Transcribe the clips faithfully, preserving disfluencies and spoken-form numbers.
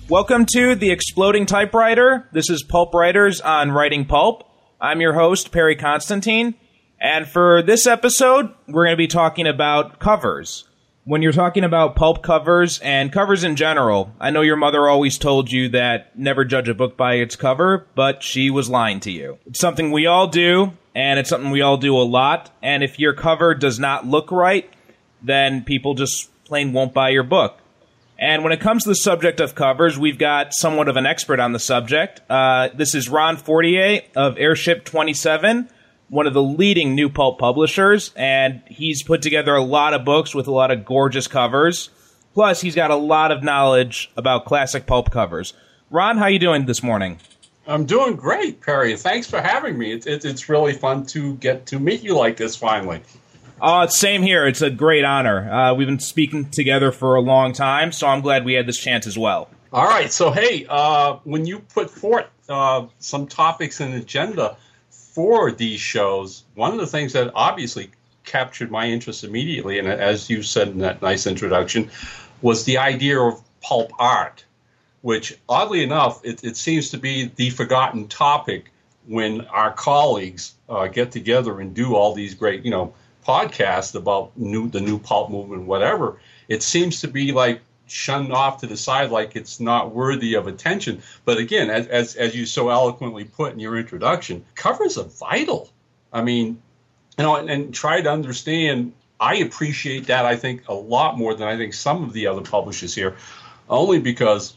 Welcome to The Exploding Typewriter. This is Pulp Writers on Writing Pulp. I'm your host, Perry Constantine. And for this episode, we're going to be talking about covers. When you're talking about pulp covers and covers in general, I know your mother always told you that never judge a book by its cover, but she was lying to you. It's something we all do, and it's something we all do a lot. And if your cover does not look right, then people just plain won't buy your book. And when it comes to the subject of covers, we've got somewhat of an expert on the subject. Uh, this is Ron Fortier of Airship twenty-seven, one of the leading new pulp publishers, and he's put together a lot of books with a lot of gorgeous covers. Plus, he's got a lot of knowledge about classic pulp covers. Ron, how you doing this morning? I'm doing great, Perry. Thanks for having me. It's, it's, it's really fun to get to meet you like this finally. Uh, same here. It's a great honor. Uh, we've been speaking together for a long time, so I'm glad we had this chance as well. All right. So, hey, uh, when you put forth uh, some topics and agenda for these shows, one of the things that obviously captured my interest immediately, and as you said in that nice introduction, was the idea of pulp art, which, oddly enough, it, it seems to be the forgotten topic when our colleagues uh, get together and do all these great, you know, podcast about new the new pulp movement, whatever. It seems to be like shunned off to the side, like it's not worthy of attention. But again, as as, as you so eloquently put in your introduction, covers are vital. I mean, you know, and, and try to understand. I appreciate that, I think, a lot more than I think some of the other publishers here, only because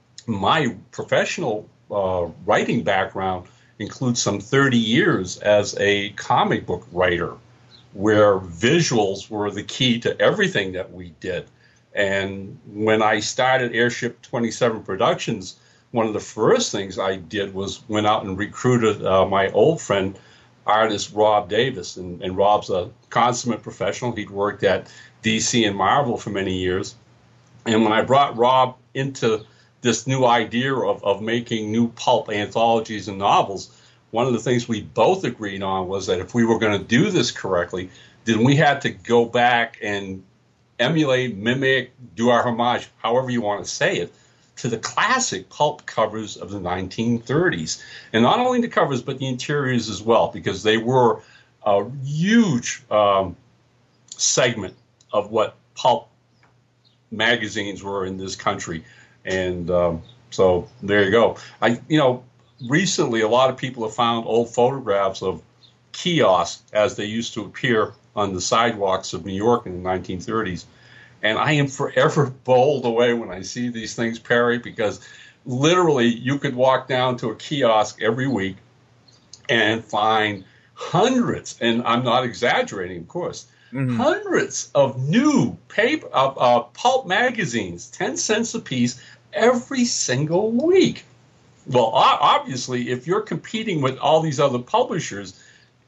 my professional uh, writing background includes some thirty years as a comic book writer, where visuals were the key to everything that we did. And when I started Airship twenty-seven Productions, one of the first things I did was went out and recruited uh, my old friend, artist Rob Davis. And, and Rob's a consummate professional. He'd worked at D C and Marvel for many years. And when I brought Rob into this new idea of, of making new pulp anthologies and novels, one of the things we both agreed on was that if we were going to do this correctly, then we had to go back and emulate, mimic, do our homage, however you want to say it, to the classic pulp covers of the nineteen thirties. And not only the covers, but the interiors as well, because they were a huge um, segment of what pulp magazines were in this country. And um, so there you go. I, you know, recently, a lot of people have found old photographs of kiosks as they used to appear on the sidewalks of New York in the nineteen thirties. And I am forever bowled away when I see these things, Perry, because literally you could walk down to a kiosk every week and find hundreds, and I'm not exaggerating, of course, mm-hmm. hundreds of new paper, uh, uh, pulp magazines, ten cents a piece, every single week. Well, obviously, if you're competing with all these other publishers,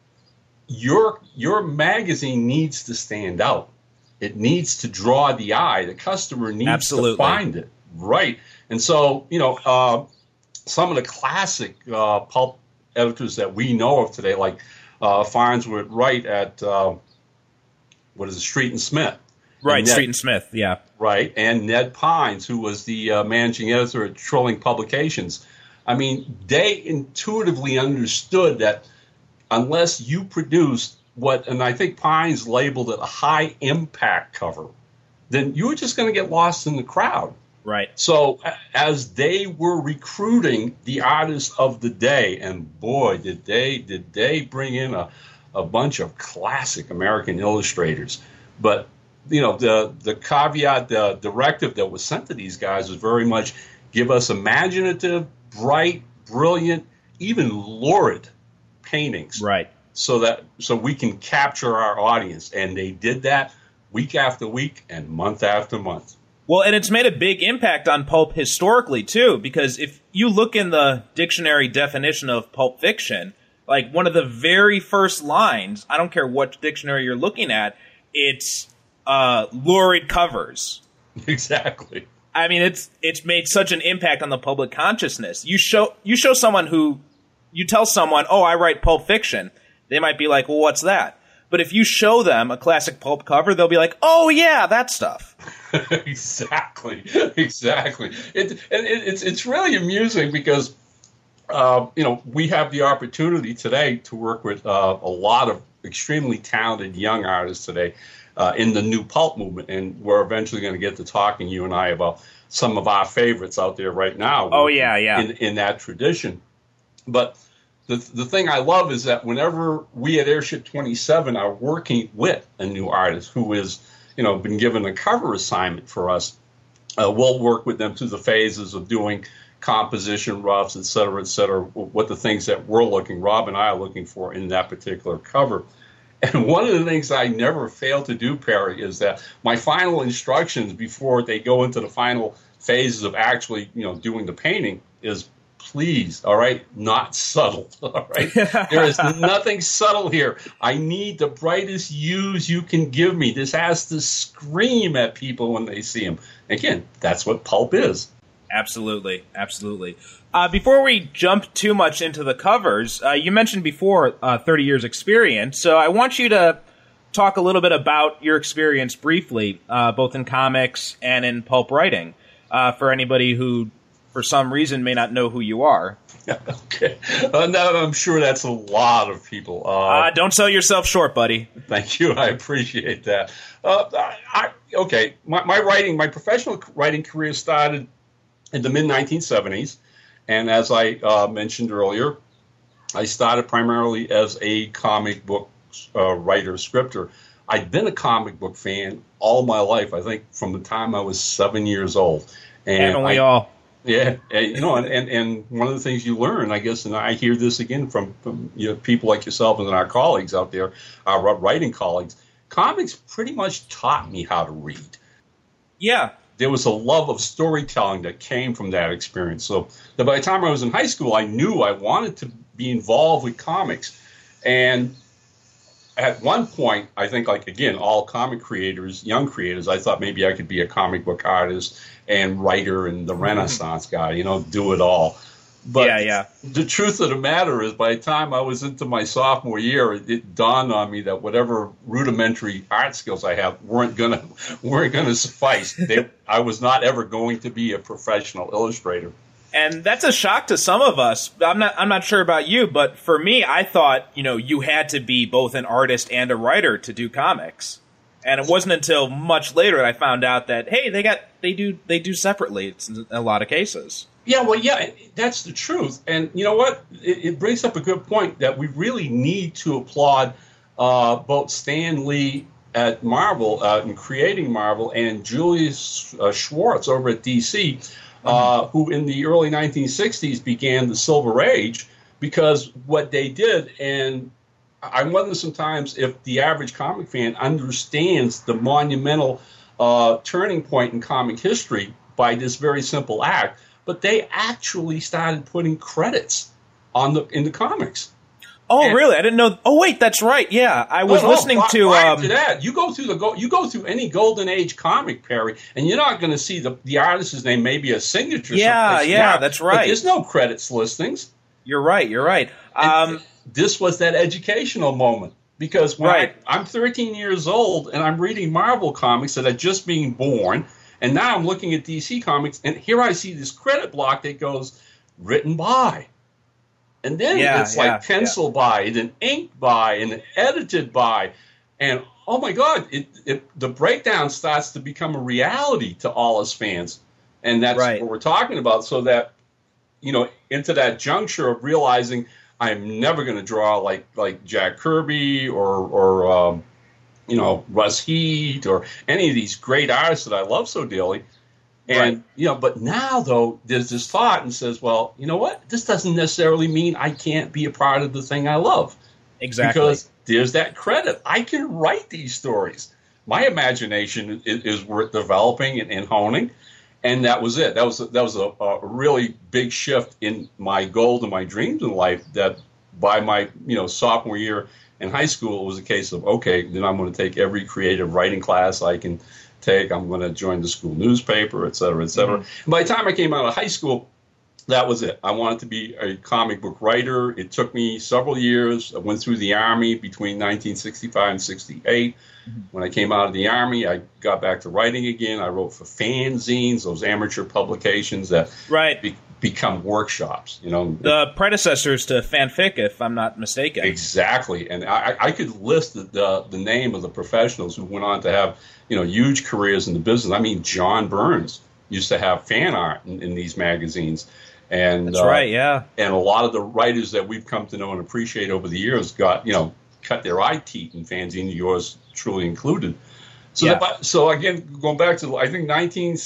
your your magazine needs to stand out. It needs to draw the eye. The customer needs Absolutely. to find it. Right. And so, you know, uh, some of the classic uh, pulp editors that we know of today, like uh, Farnsworth Wright at, uh, what is it, Street and Smith. Right, and Ned, Street and Smith, yeah. Right, and Ned Pines, who was the uh, managing editor at Trilling Publications. I mean, they intuitively understood that unless you produced what, and I think Pines labeled it a high impact cover, then you were just going to get lost in the crowd. Right. So as they were recruiting the artists of the day, and boy, did they did they bring in a, a bunch of classic American illustrators. But, you know, the, the caveat, the directive that was sent to these guys was very much give us imaginative, bright, brilliant, even lurid paintings, right? So that so we can capture our audience, and they did that week after week and month after month. Well, and it's made a big impact on pulp historically too, because if you look in the dictionary definition of pulp fiction, like one of the very first lines, I don't care what dictionary you're looking at, it's uh, lurid covers. Exactly. I mean, it's it's made such an impact on the public consciousness. You show you show someone who, you tell someone, oh, I write pulp fiction. They might be like, well, what's that? But if you show them a classic pulp cover, they'll be like, "Oh yeah, that stuff." exactly, exactly. It, and it, it's it's really amusing because uh, you know we have the opportunity today to work with uh, a lot of extremely talented young artists today uh, in the new pulp movement, and we're eventually going to get to talking, you and I, about some of our favorites out there right now. Oh yeah, yeah. In, in that tradition, but the the thing I love is that whenever we at Airship twenty-seven are working with a new artist who is, you know, been given a cover assignment for us, uh, we'll work with them through the phases of doing composition roughs, et cetera, et cetera, what the things that we're looking, Rob and I are looking for in that particular cover. And one of the things I never fail to do, Perry, is that my final instructions before they go into the final phases of actually, you know, doing the painting is, please, all right, not subtle, all right? There is nothing subtle here. I need the brightest hues you can give me. This has to scream at people when they see them. Again, that's what pulp is. Absolutely, absolutely. Uh, before we jump too much into the covers, uh, you mentioned before uh, thirty years experience, so I want you to talk a little bit about your experience briefly, uh, both in comics and in pulp writing, uh, for anybody who, for some reason, may not know who you are. Okay. Uh, no, I'm sure that's a lot of people. Uh, uh, don't sell yourself short, buddy. Thank you. I appreciate that. Uh, I, I, okay, my, my writing, my professional writing career started in the mid nineteen seventies. And as I uh, mentioned earlier, I started primarily as a comic book uh, writer, scripter. I'd been a comic book fan all my life, I think from the time I was seven years old. And Haven't we I, all? Yeah, and, you know, and, and, and one of the things you learn, I guess, and I hear this again from, from you know, people like yourself and our colleagues out there, our writing colleagues, comics pretty much taught me how to read. Yeah. There was a love of storytelling that came from that experience. So that by the time I was in high school, I knew I wanted to be involved with comics. And at one point, I think, like, again, all comic creators, young creators, I thought maybe I could be a comic book artist and writer and the Renaissance guy, you know, do it all. But yeah, yeah. the truth of the matter is, by the time I was into my sophomore year, it, it dawned on me that whatever rudimentary art skills I have weren't gonna weren't gonna suffice. They, I was not ever going to be a professional illustrator. And that's a shock to some of us. I'm not I'm not sure about you, but for me, I thought, you know, you had to be both an artist and a writer to do comics. And it wasn't until much later that I found out that, hey, they got they do they do separately in a lot of cases. Yeah, well, yeah, that's the truth. And you know what? It, it brings up a good point that we really need to applaud uh, both Stan Lee at Marvel uh, in creating Marvel and Julius uh, Schwartz over at D C, uh, mm-hmm. who in the early nineteen sixties began the Silver Age, because what they did, and I wonder sometimes if the average comic fan understands the monumental uh, turning point in comic history by this very simple act, but they actually started putting credits on the in the comics. Oh, and, really? I didn't know. Oh, wait, that's right. Yeah, I was no, no, listening prior, to. Prior um, to that, you go through the you go through any Golden Age comic, Perry, and you're not going to see the the artist's name, maybe a signature. Yeah, yeah, now, that's right. But there's no credits listings. You're right. You're right. Um, this was that educational moment. Because when right. I, I'm thirteen years old and I'm reading Marvel comics that are just being born, and now I'm looking at D C comics, and here I see this credit block that goes written by. And then yeah, it's yeah, like pencil yeah. by, and then ink by, and then edited by. And oh my God, it, it, the breakdown starts to become a reality to all us fans. And that's right. what we're talking about. So that, you know, into that juncture of realizing I'm never going to draw like like Jack Kirby or, or um, you know, Russ Heat or any of these great artists that I love so dearly. And, right. you know, but now, though, there's this thought and says, well, you know what? This doesn't necessarily mean I can't be a part of the thing I love. Exactly. Because there's that credit. I can write these stories. My imagination is, is worth developing and, and honing. And that was it. That was that was a, a really big shift in my goals and my dreams in life. That by my you know sophomore year in high school, it was a case of, okay, then I'm going to take every creative writing class I can take. I'm going to join the school newspaper, et cetera, et cetera. Mm-hmm. And by the time I came out of high school, that was it. I wanted to be a comic book writer. It took me several years. I went through the Army between nineteen sixty-five and sixty-eight. Mm-hmm. When I came out of the Army, I got back to writing again. I wrote for fanzines, those amateur publications that right. be, become workshops. You know, the predecessors to fanfic, if I'm not mistaken. Exactly, and I, I could list the, the the name of the professionals who went on to have, you know, huge careers in the business. I mean, John Burns used to have fan art in, in these magazines. And that's uh, right, yeah. And a lot of the writers that we've come to know and appreciate over the years got, you know, cut their eye teeth in fanzine, yours truly included. So, yeah. that, so again, going back to, I think nineteen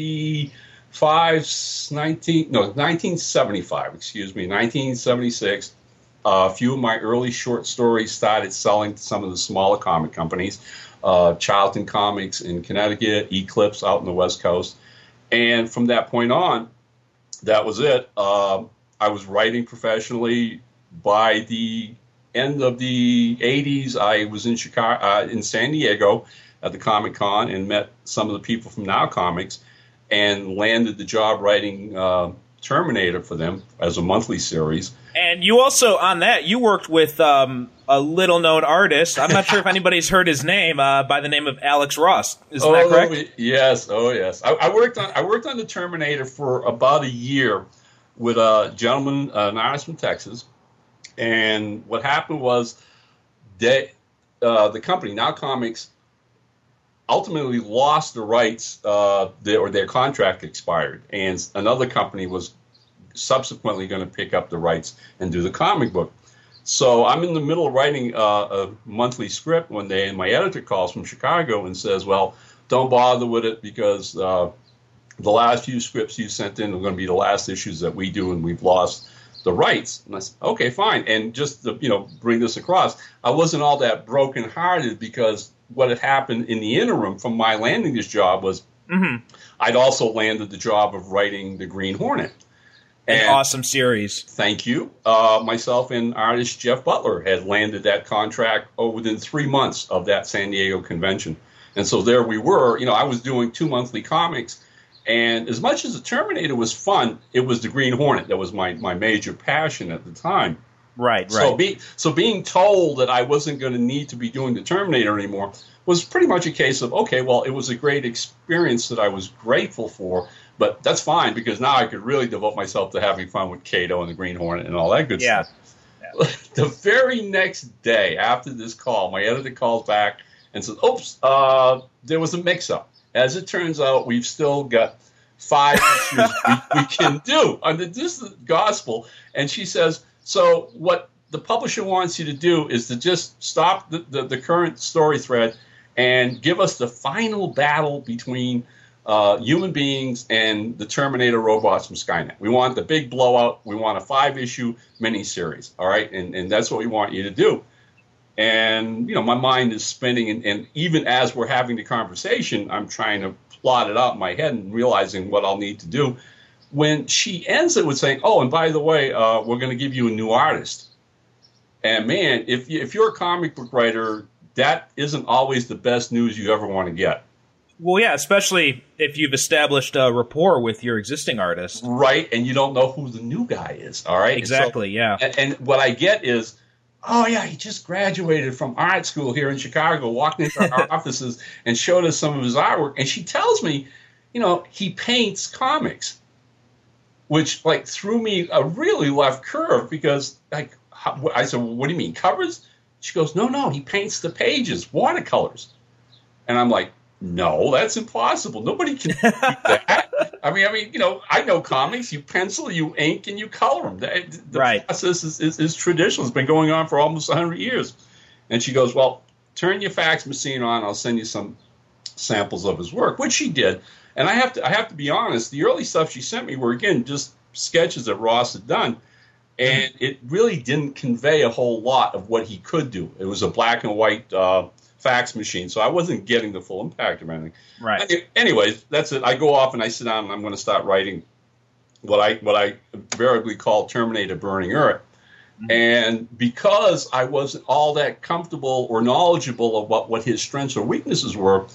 sixty-five, nineteen no, nineteen seventy-five, excuse me, nineteen seventy-six. Uh, a few of my early short stories started selling to some of the smaller comic companies, uh, Charlton Comics in Connecticut, Eclipse out on the West Coast, and from that point on. That was it. Uh, I was writing professionally. By the end of the eighties, I was in Chicago, uh, in San Diego at the Comic Con and met some of the people from Now Comics and landed the job writing uh, Terminator for them as a monthly series. And you also, on that, you worked with um, a little-known artist. I'm not sure if anybody's heard his name, uh, by the name of Alex Ross. Isn't oh, that correct? Yes. Oh, yes. I, I worked on I worked on the Terminator for about a year with a gentleman, uh, an artist from Texas. And what happened was they, uh, the company, Now Comics, ultimately lost the rights, uh, their, or their contract expired, and another company was subsequently going to pick up the rights and do the comic book. So I'm in the middle of writing uh, a monthly script one day, and my editor calls from Chicago and says, well, don't bother with it because uh, the last few scripts you sent in are going to be the last issues that we do, and we've lost the rights. And I said, okay, fine. And just to, you know, bring this across, I wasn't all that brokenhearted because what had happened in the interim from my landing this job was mm-hmm. I'd also landed the job of writing the Green Hornet. An and awesome series. Thank you. Uh, myself and artist Jeff Butler had landed that contract oh, within three months of that San Diego convention. And so there we were. You know, I was doing two monthly comics. And as much as the Terminator was fun, it was the Green Hornet that was my, my major passion at the time. Right, right. So, be, so being told that I wasn't going to need to be doing the Terminator anymore was pretty much a case of, okay, well, it was a great experience that I was grateful for, but that's fine because now I could really devote myself to having fun with Kato and the Green Hornet and all that good yeah. stuff. Yeah. The very next day after this call, my editor calls back and says, oops, uh, there was a mix-up. As it turns out, we've still got five issues we, we can do under this gospel. And she says, so what the publisher wants you to do is to just stop the, the, the current story thread and give us the final battle between uh, human beings and the Terminator robots from Skynet. We want the big blowout. We want a five-issue miniseries, all right? And, and that's what we want you to do. And, you know, my mind is spinning, and, and even as we're having the conversation, I'm trying to plot it out in my head and realizing what I'll need to do. When she ends it with saying, oh, and by the way, uh, we're going to give you a new artist. And, man, if, you, if you're a comic book writer, that isn't always the best news you ever want to get. Well, yeah, especially if you've established a rapport with your existing artist. Right, and you don't know who the new guy is, all right? Exactly, so, yeah. And, and what I get is, oh, yeah, he just graduated from art school here in Chicago, walked into our offices and showed us some of his artwork. And she tells me, you know, he paints comics, which, like, threw me a really left curve because, like, how, I said, well, what do you mean, covers? She goes, no, no, he paints the pages, watercolors. And I'm like, no, that's impossible. Nobody can do that. I mean, I mean, you know, I know comics. You pencil, you ink, and you color them. The, the right. process is, is, is traditional. It's been going on for almost one hundred years. And she goes, well, turn your fax machine on. I'll send you some samples of his work, which she did. And I have to I have to be honest, the early stuff she sent me were, again, just sketches that Ross had done. And it really didn't convey a whole lot of what he could do. It was a black and white uh, fax machine, so I wasn't getting the full impact of anything. Right. Anyways, that's it. I go off and I sit down and I'm going to start writing what I what I invariably call Terminator Burning Earth. Mm-hmm. And because I wasn't all that comfortable or knowledgeable of what, what his strengths or weaknesses were,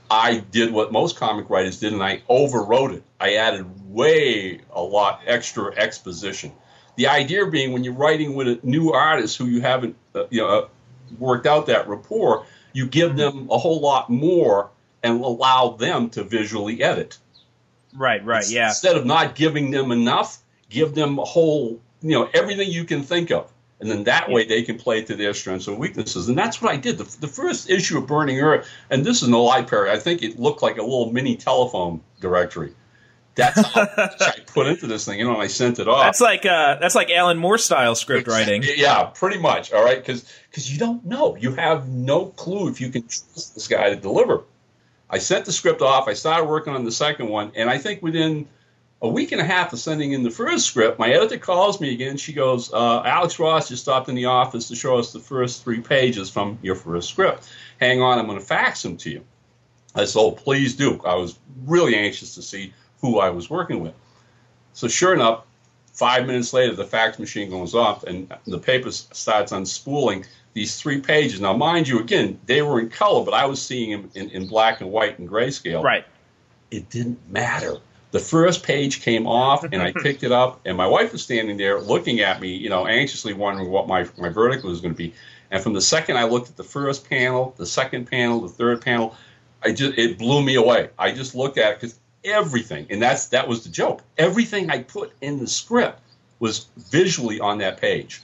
I did what most comic writers did, and I overwrote it. I added way a lot extra exposition. The idea being, when you're writing with a new artist who you haven't, uh, you know, uh, worked out that rapport, you give them a whole lot more and allow them to visually edit. Right, right, It's, yeah. Instead of not giving them enough, give them a whole, you know, everything you can think of. And then that way they can play to their strengths and weaknesses. And that's what I did. The, the first issue of Burning Earth, and this is no lie, Perry, I think it looked like a little mini telephone directory. That's how much I put into this thing, you know, and I sent it off. That's like uh, that's like Alan Moore style script writing. Yeah, pretty much. All right, because because you don't know, you have no clue if you can trust this guy to deliver. I sent the script off. I started working on the second one, and I think within a week and a half of sending in the first script, my editor calls me again. She goes, uh, "Alex Ross just stopped in the office to show us the first three pages from your first script. Hang on, I'm going to fax them to you." I said, "Oh, please do." I was really anxious to see who I was working with. So sure enough, five minutes later, the fax machine goes off and the paper starts unspooling these three pages. Now, mind you, again, they were in color, but I was seeing them in, in black and white and grayscale. Right. It didn't matter. The first page came off, and I picked it up, and my wife was standing there looking at me, you know, anxiously wondering what my, my verdict was going to be. And from the second I looked at the first panel, the second panel, the third panel, I just it blew me away. I just looked at it because everything, and that's that was the joke. Everything I put in the script was visually on that page.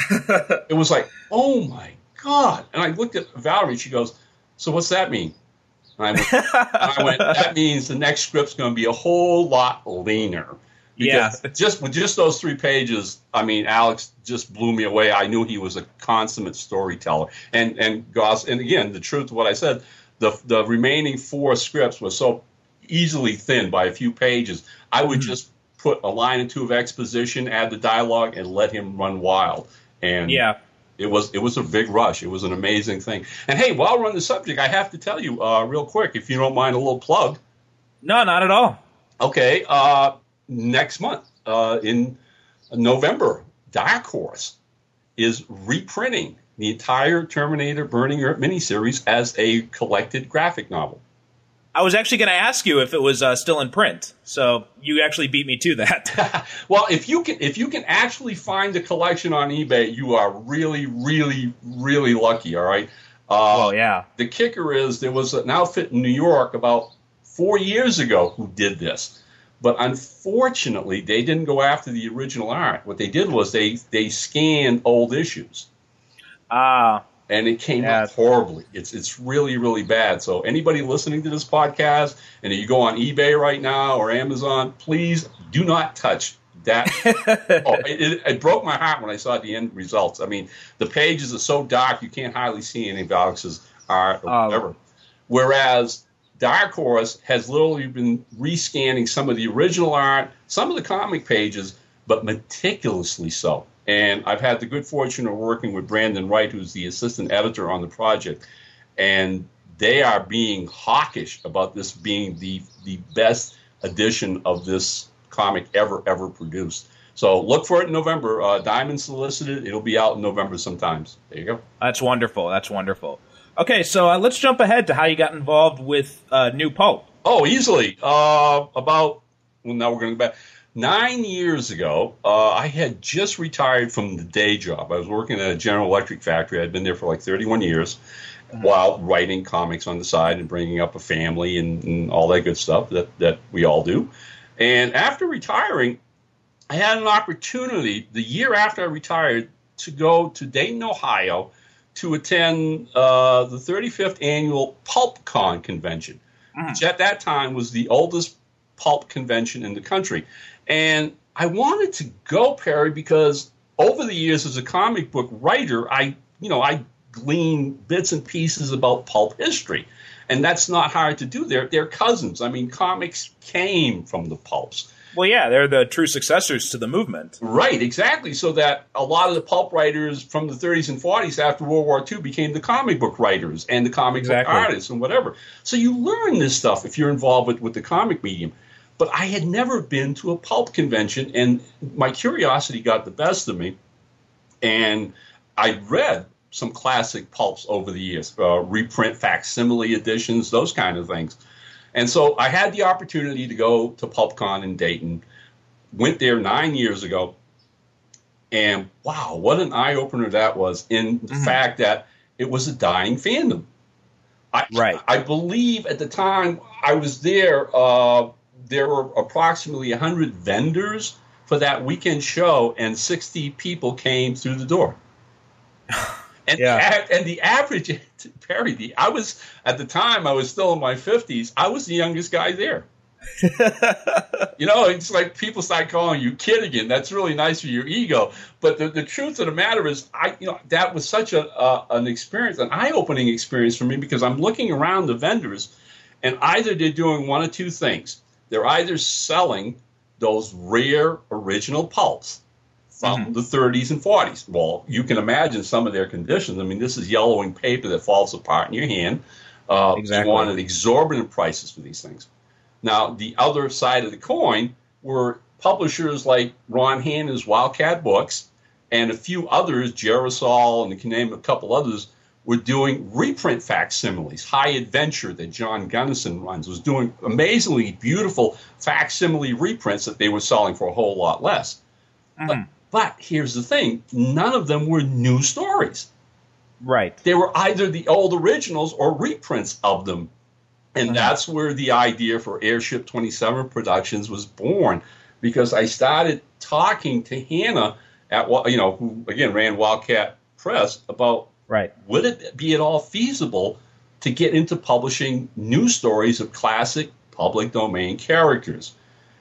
It was like, oh my God. And I looked at Valerie, and she goes, "So what's that mean?" And I went, and I went that means the next script's going to be a whole lot leaner. Because Yeah. just with just those three pages, I mean, Alex just blew me away. I knew he was a consummate storyteller. And and Goss, and again, the truth of what I said, the the remaining four scripts were so easily thinned by a few pages. I would mm-hmm. just put a line or two of exposition, add the dialogue, and let him run wild. And yeah. It was it was a big rush. It was an amazing thing. And hey, while we're on the subject, I have to tell you uh, real quick, if you don't mind a little plug. No, not at all. Okay, uh, next month uh, in November, Dark Horse is reprinting the entire Terminator Burning Earth miniseries as a collected graphic novel. I was actually going to ask you if it was uh, still in print, so you actually beat me to that. Well, if you can, if you can actually find the collection on eBay, you are really, really, really lucky. All right. Uh, well, yeah. The kicker is there was an outfit in New York about four years ago who did this, but unfortunately, they didn't go after the original art. What they did was they they scanned old issues. Ah. Uh. And it came yeah. out horribly. It's it's really, really bad. So anybody listening to this podcast, and if you go on eBay right now or Amazon, please do not touch that. oh, it, it broke my heart when I saw the end results. I mean, the pages are so dark you can't hardly see any of Alex's art or oh. whatever. Whereas Dark Horse has literally been rescanning some of the original art, some of the comic pages, but meticulously so. And I've had the good fortune of working with Brandon Wright, who's the assistant editor on the project. And they are being hawkish about this being the the best edition of this comic ever, ever produced. So look for it in November. Uh, Diamond solicited. It'll be out in November sometimes. There you go. That's wonderful. That's wonderful. Okay, so uh, let's jump ahead to how you got involved with uh, New Pulp. Oh, easily. Uh, about, well, now we're going to go back. Nine years ago, uh, I had just retired from the day job. I was working at a General Electric factory. I'd been there for like thirty-one years mm-hmm. while writing comics on the side and bringing up a family and, and all that good stuff that, that we all do. And after retiring, I had an opportunity the year after I retired to go to Dayton, Ohio to attend uh, the thirty-fifth annual PulpCon convention, mm-hmm. which at that time was the oldest pulp convention in the country. And I wanted to go, Perry, because over the years as a comic book writer, I, you know, I glean bits and pieces about pulp history. And that's not hard to do. They're, they're cousins. I mean, comics came from the pulps. Well, yeah, they're the true successors to the movement. Right, exactly. So that a lot of the pulp writers from the thirties and forties after World War Two became the comic book writers and the comic exactly. book artists and whatever. So you learn this stuff if you're involved with, with the comic medium. But I had never been to a pulp convention, and my curiosity got the best of me. And I read some classic pulps over the years, uh, reprint facsimile editions, those kind of things. And so I had the opportunity to go to PulpCon in Dayton, went there nine years ago, and wow, what an eye-opener that was in the mm-hmm. fact that it was a dying fandom. I, right. I believe at the time I was there, uh, there were approximately one hundred vendors for that weekend show, and sixty people came through the door. And, yeah. the, and the average, Perry, the, I was, at the time, I was still in my fifties. I was the youngest guy there. You know, it's like people start calling you kid again. That's really nice for your ego. But the, the truth of the matter is, I, you know, that was such a uh, an experience, an eye-opening experience for me, because I'm looking around the vendors, and either they're doing one of two things. They're either selling those rare original pulps from mm-hmm. the thirties and forties. Well, you can imagine some of their conditions. I mean, this is yellowing paper that falls apart in your hand. Uh, exactly. You wanted exorbitant prices for these things. Now, the other side of the coin were publishers like Ron Hanna's Wildcat Books and a few others, Gerasol, and you can name a couple others, were doing reprint facsimiles. High Adventure, that John Gunnison runs, was doing amazingly beautiful facsimile reprints that they were selling for a whole lot less. Mm. But, but here's the thing. None of them were new stories. Right. They were either the old originals or reprints of them. And mm-hmm. that's where the idea for Airship twenty-seven Productions was born, because I started talking to Hanna, at you know, who, again, ran Wildcat Press, about right. would it be at all feasible to get into publishing new stories of classic public domain characters.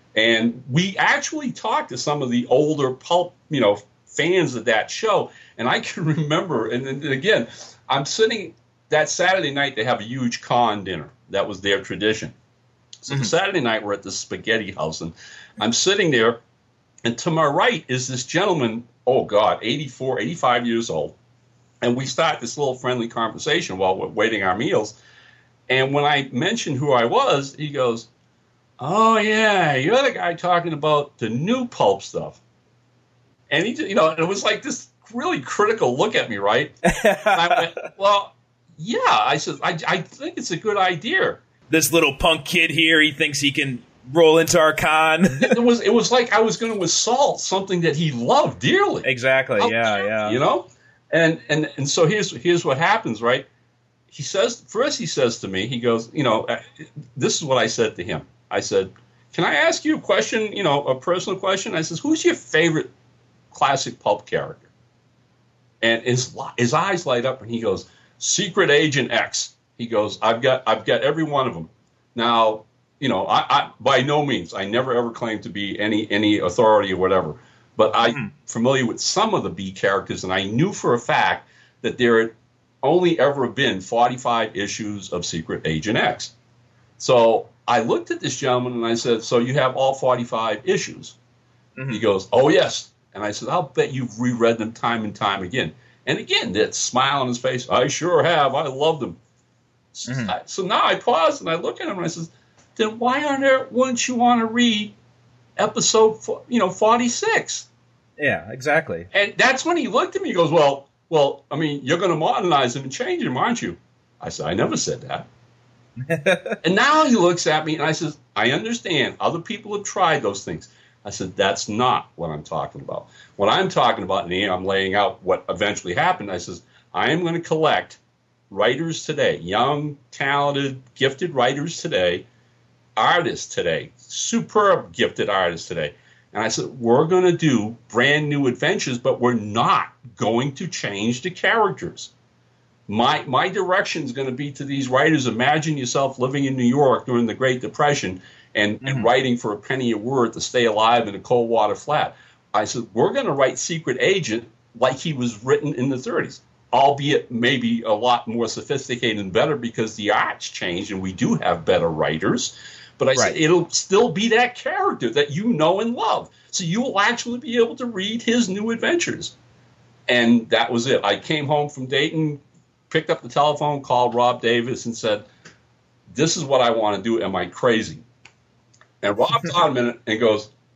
And we actually talked to some of the older pulp, you know, fans of that show. And I can remember, and, and again, I'm sitting that Saturday night, they have a huge con dinner. That was their tradition. So mm-hmm. Saturday night, we're at the Spaghetti House, and I'm sitting there, and to my right is this gentleman, oh God, eighty-four, eighty-five years old. And we start this little friendly conversation while we're waiting our meals. And when I mentioned who I was, he goes, oh, yeah, you're the guy talking about the new pulp stuff. And he, you know, it was like this really critical look at me, right? And I went, well, yeah. I said, I, I think it's a good idea. This little punk kid here, he thinks he can roll into our con. it was it was like I was going to assault something that he loved dearly. Exactly, How yeah, dearly, yeah. You know? And, and and so here's here's what happens, right? He says, first he says to me, he goes, you know, this is what I said to him. I said, can I ask you a question, you know, a personal question? I says, who's your favorite classic pulp character? And his his eyes light up, and he goes, Secret Agent X. He goes, I've got I've got every one of them. Now, you know, I, I by no means, I never ever claimed to be any any authority or whatever, but I'm mm-hmm. familiar with some of the B characters, and I knew for a fact that there had only ever been forty-five issues of Secret Agent X. So I looked at this gentleman and I said, so you have all forty-five issues? Mm-hmm. He goes, oh, yes. And I said, I'll bet you've reread them time and time again. And again, that smile on his face, I sure have. I love them. Mm-hmm. So, so now I pause and I look at him and I says, then why on earth wouldn't you want to read episode, you know, forty-six? Yeah, exactly. And that's when he looked at me. He goes, well, well, I mean, you're going to modernize them and change them, aren't you? I said, I never said that. And now he looks at me and I says, I understand. Other people have tried those things. I said, that's not what I'm talking about. What I'm talking about, and I'm laying out what eventually happened, I says, I am going to collect writers today, young, talented, gifted writers today, artists today, superb gifted artists today. And I said, we're going to do brand new adventures, but we're not going to change the characters. My my direction is going to be to these writers. Imagine yourself living in New York during the Great Depression and, mm-hmm. and writing for a penny a word to stay alive in a cold water flat. I said, we're going to write Secret Agent like he was written in the thirties, albeit maybe a lot more sophisticated and better because the art's changed and we do have better writers. But I right. said, it'll still be that character that you know and love. So you will actually be able to read his new adventures. And that was it. I came home from Dayton, picked up the telephone, called Rob Davis, and said, this is what I want to do. Am I crazy? And Rob thought a minute and goes,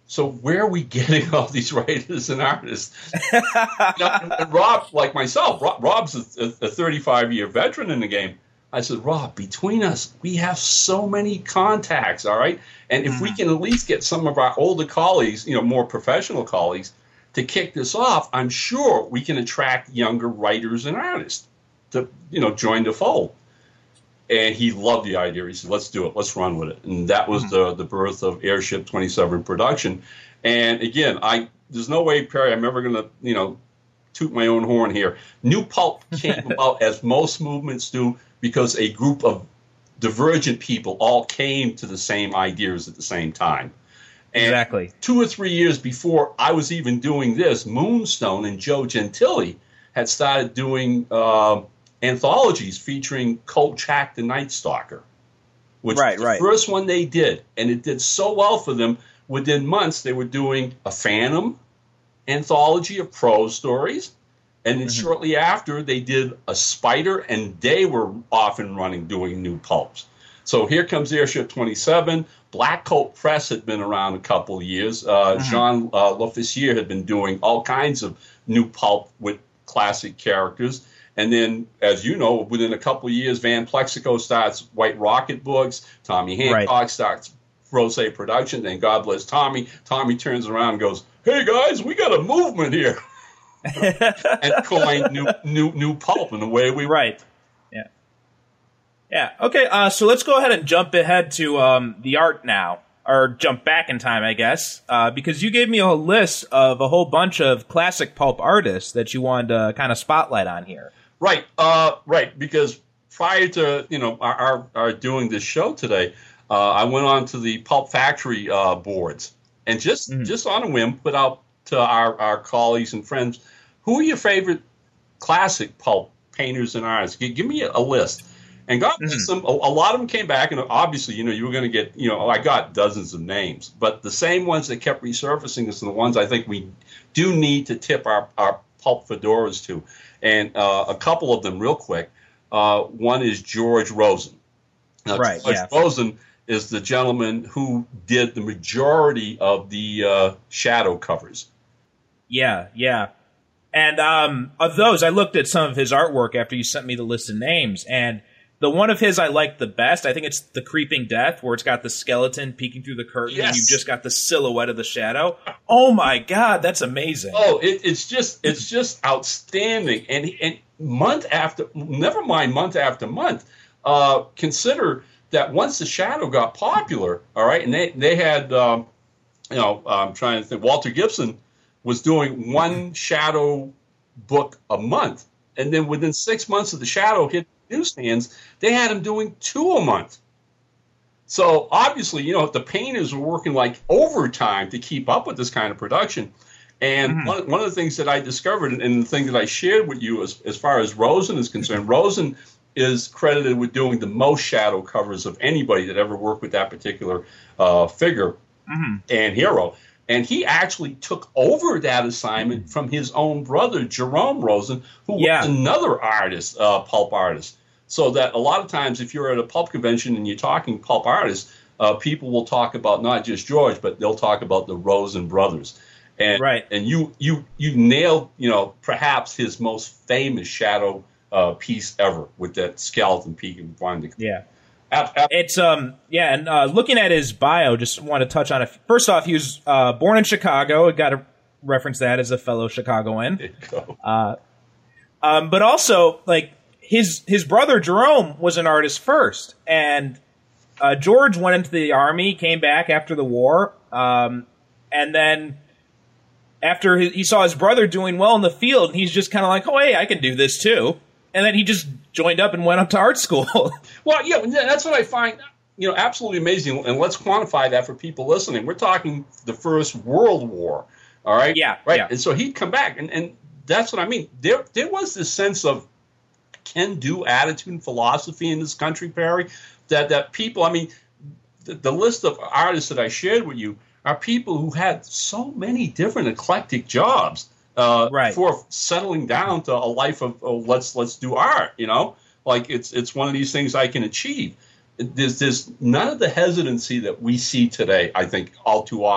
So where are we getting all these writers and artists? Now, and Rob, like myself, Rob, Rob's a thirty-five-year veteran in the game. I said, Rob, between us, we have so many contacts, all right? And if we can at least get some of our older colleagues, you know, more professional colleagues, to kick this off, I'm sure we can attract younger writers and artists to, you know, join the fold. And he loved the idea. He said, let's do it. Let's run with it. And that was mm-hmm. the, the birth of Airship twenty-seven production. And again, I there's no way, Perry, I'm ever going to, you know, toot my own horn here. New Pulp came about, as most movements do, because a group of divergent people all came to the same ideas at the same time. And exactly. Two or three years before I was even doing this, Moonstone and Joe Gentili had started doing uh, anthologies featuring Kolchak the Night Stalker, which right, was the right. first one they did. And it did so well for them, within months they were doing a Phantom anthology of prose stories. And then mm-hmm. shortly after, they did a Spider, and they were off and running doing New Pulps. So here comes Airship twenty-seven. Black Coat Press had been around a couple of years. Uh, mm-hmm. Jean uh, Lofficier had been doing all kinds of new pulp with classic characters. And then, as you know, within a couple of years, Van Plexico starts White Rocket books. Tommy Hancock right. starts Rose Productions. And God bless Tommy. Tommy turns around and goes, hey, guys, we got a movement here. And coined new, new, new pulp, and away we right. Yeah. Yeah. Okay. Uh, so let's go ahead and jump ahead to um, the art now, or jump back in time, I guess, uh, because you gave me a list of a whole bunch of classic pulp artists that you wanted to kind of spotlight on here. Right. Uh, right. Because prior to you know our, our, our doing this show today, uh, I went on to the Pulp Factory uh, boards and just mm-hmm. just on a whim put out to our, our colleagues and friends, who are your favorite classic pulp painters and artists? Give, give me a, a list. And God bless mm-hmm. them. A, a lot of them came back, and obviously, you know, you were going to get, you know, I got dozens of names, but the same ones that kept resurfacing is the ones I think we do need to tip our, our pulp fedoras to. And uh, a couple of them, real quick. Uh, one is George Rosen. Now, right, George yeah. Rosen is the gentleman who did the majority of the uh, shadow covers. Yeah, yeah. And um, of those, I looked at some of his artwork after you sent me the list of names, and the one of his I like the best, I think it's The Creeping Death, where it's got the skeleton peeking through the curtain, yes. and you've just got the silhouette of the shadow. Oh my God, that's amazing! Oh, it, it's just it's just outstanding, and and month after, never mind month after month. Uh, consider that once the shadow got popular, all right, and they they had, um, you know, I'm trying to think, Walter Gibson was doing one shadow book a month. And then within six months of the shadow hit newsstands, they had him doing two a month. So obviously, you know, the painters were working like overtime to keep up with this kind of production. And mm-hmm. one, one of the things that I discovered, and the thing that I shared with you as, as far as Rosen is concerned, Rosen is credited with doing the most shadow covers of anybody that ever worked with that particular uh, figure mm-hmm. and hero. And he actually took over that assignment from his own brother, Jerome Rosen, who yeah. was another artist, uh, pulp artist. So that a lot of times if you're at a pulp convention and you're talking pulp artists, uh, people will talk about not just George, but they'll talk about the Rosen brothers. And, right. and you, you, you nailed, you know, perhaps his most famous shadow uh, piece ever with that skeleton peeking behind the Yeah. It's um yeah, and uh, looking at his bio, just want to touch on it. First off, he was uh, born in Chicago. Got to reference that as a fellow Chicagoan. There you go. Uh, um, but also, like his his brother Jerome was an artist first, and uh, George went into the army, came back after the war, um, and then after he, he saw his brother doing well in the field, and he's just kind of like, oh hey, I can do this too. And then he just joined up and went up to art school. Well, yeah, that's what I find, you know, absolutely amazing. And let's quantify that for people listening. We're talking the First World War, all right? Yeah, right. Yeah. And so he'd come back, and, and that's what I mean. There, there was this sense of can-do attitude and philosophy in this country, Perry, that that people. I mean, the, the list of artists that I shared with you are people who had so many different eclectic jobs. Uh, right. For settling down to a life of oh, let's let's do art, you know, like it's it's one of these things I can achieve. There's there's none of the hesitancy that we see today. I think all too often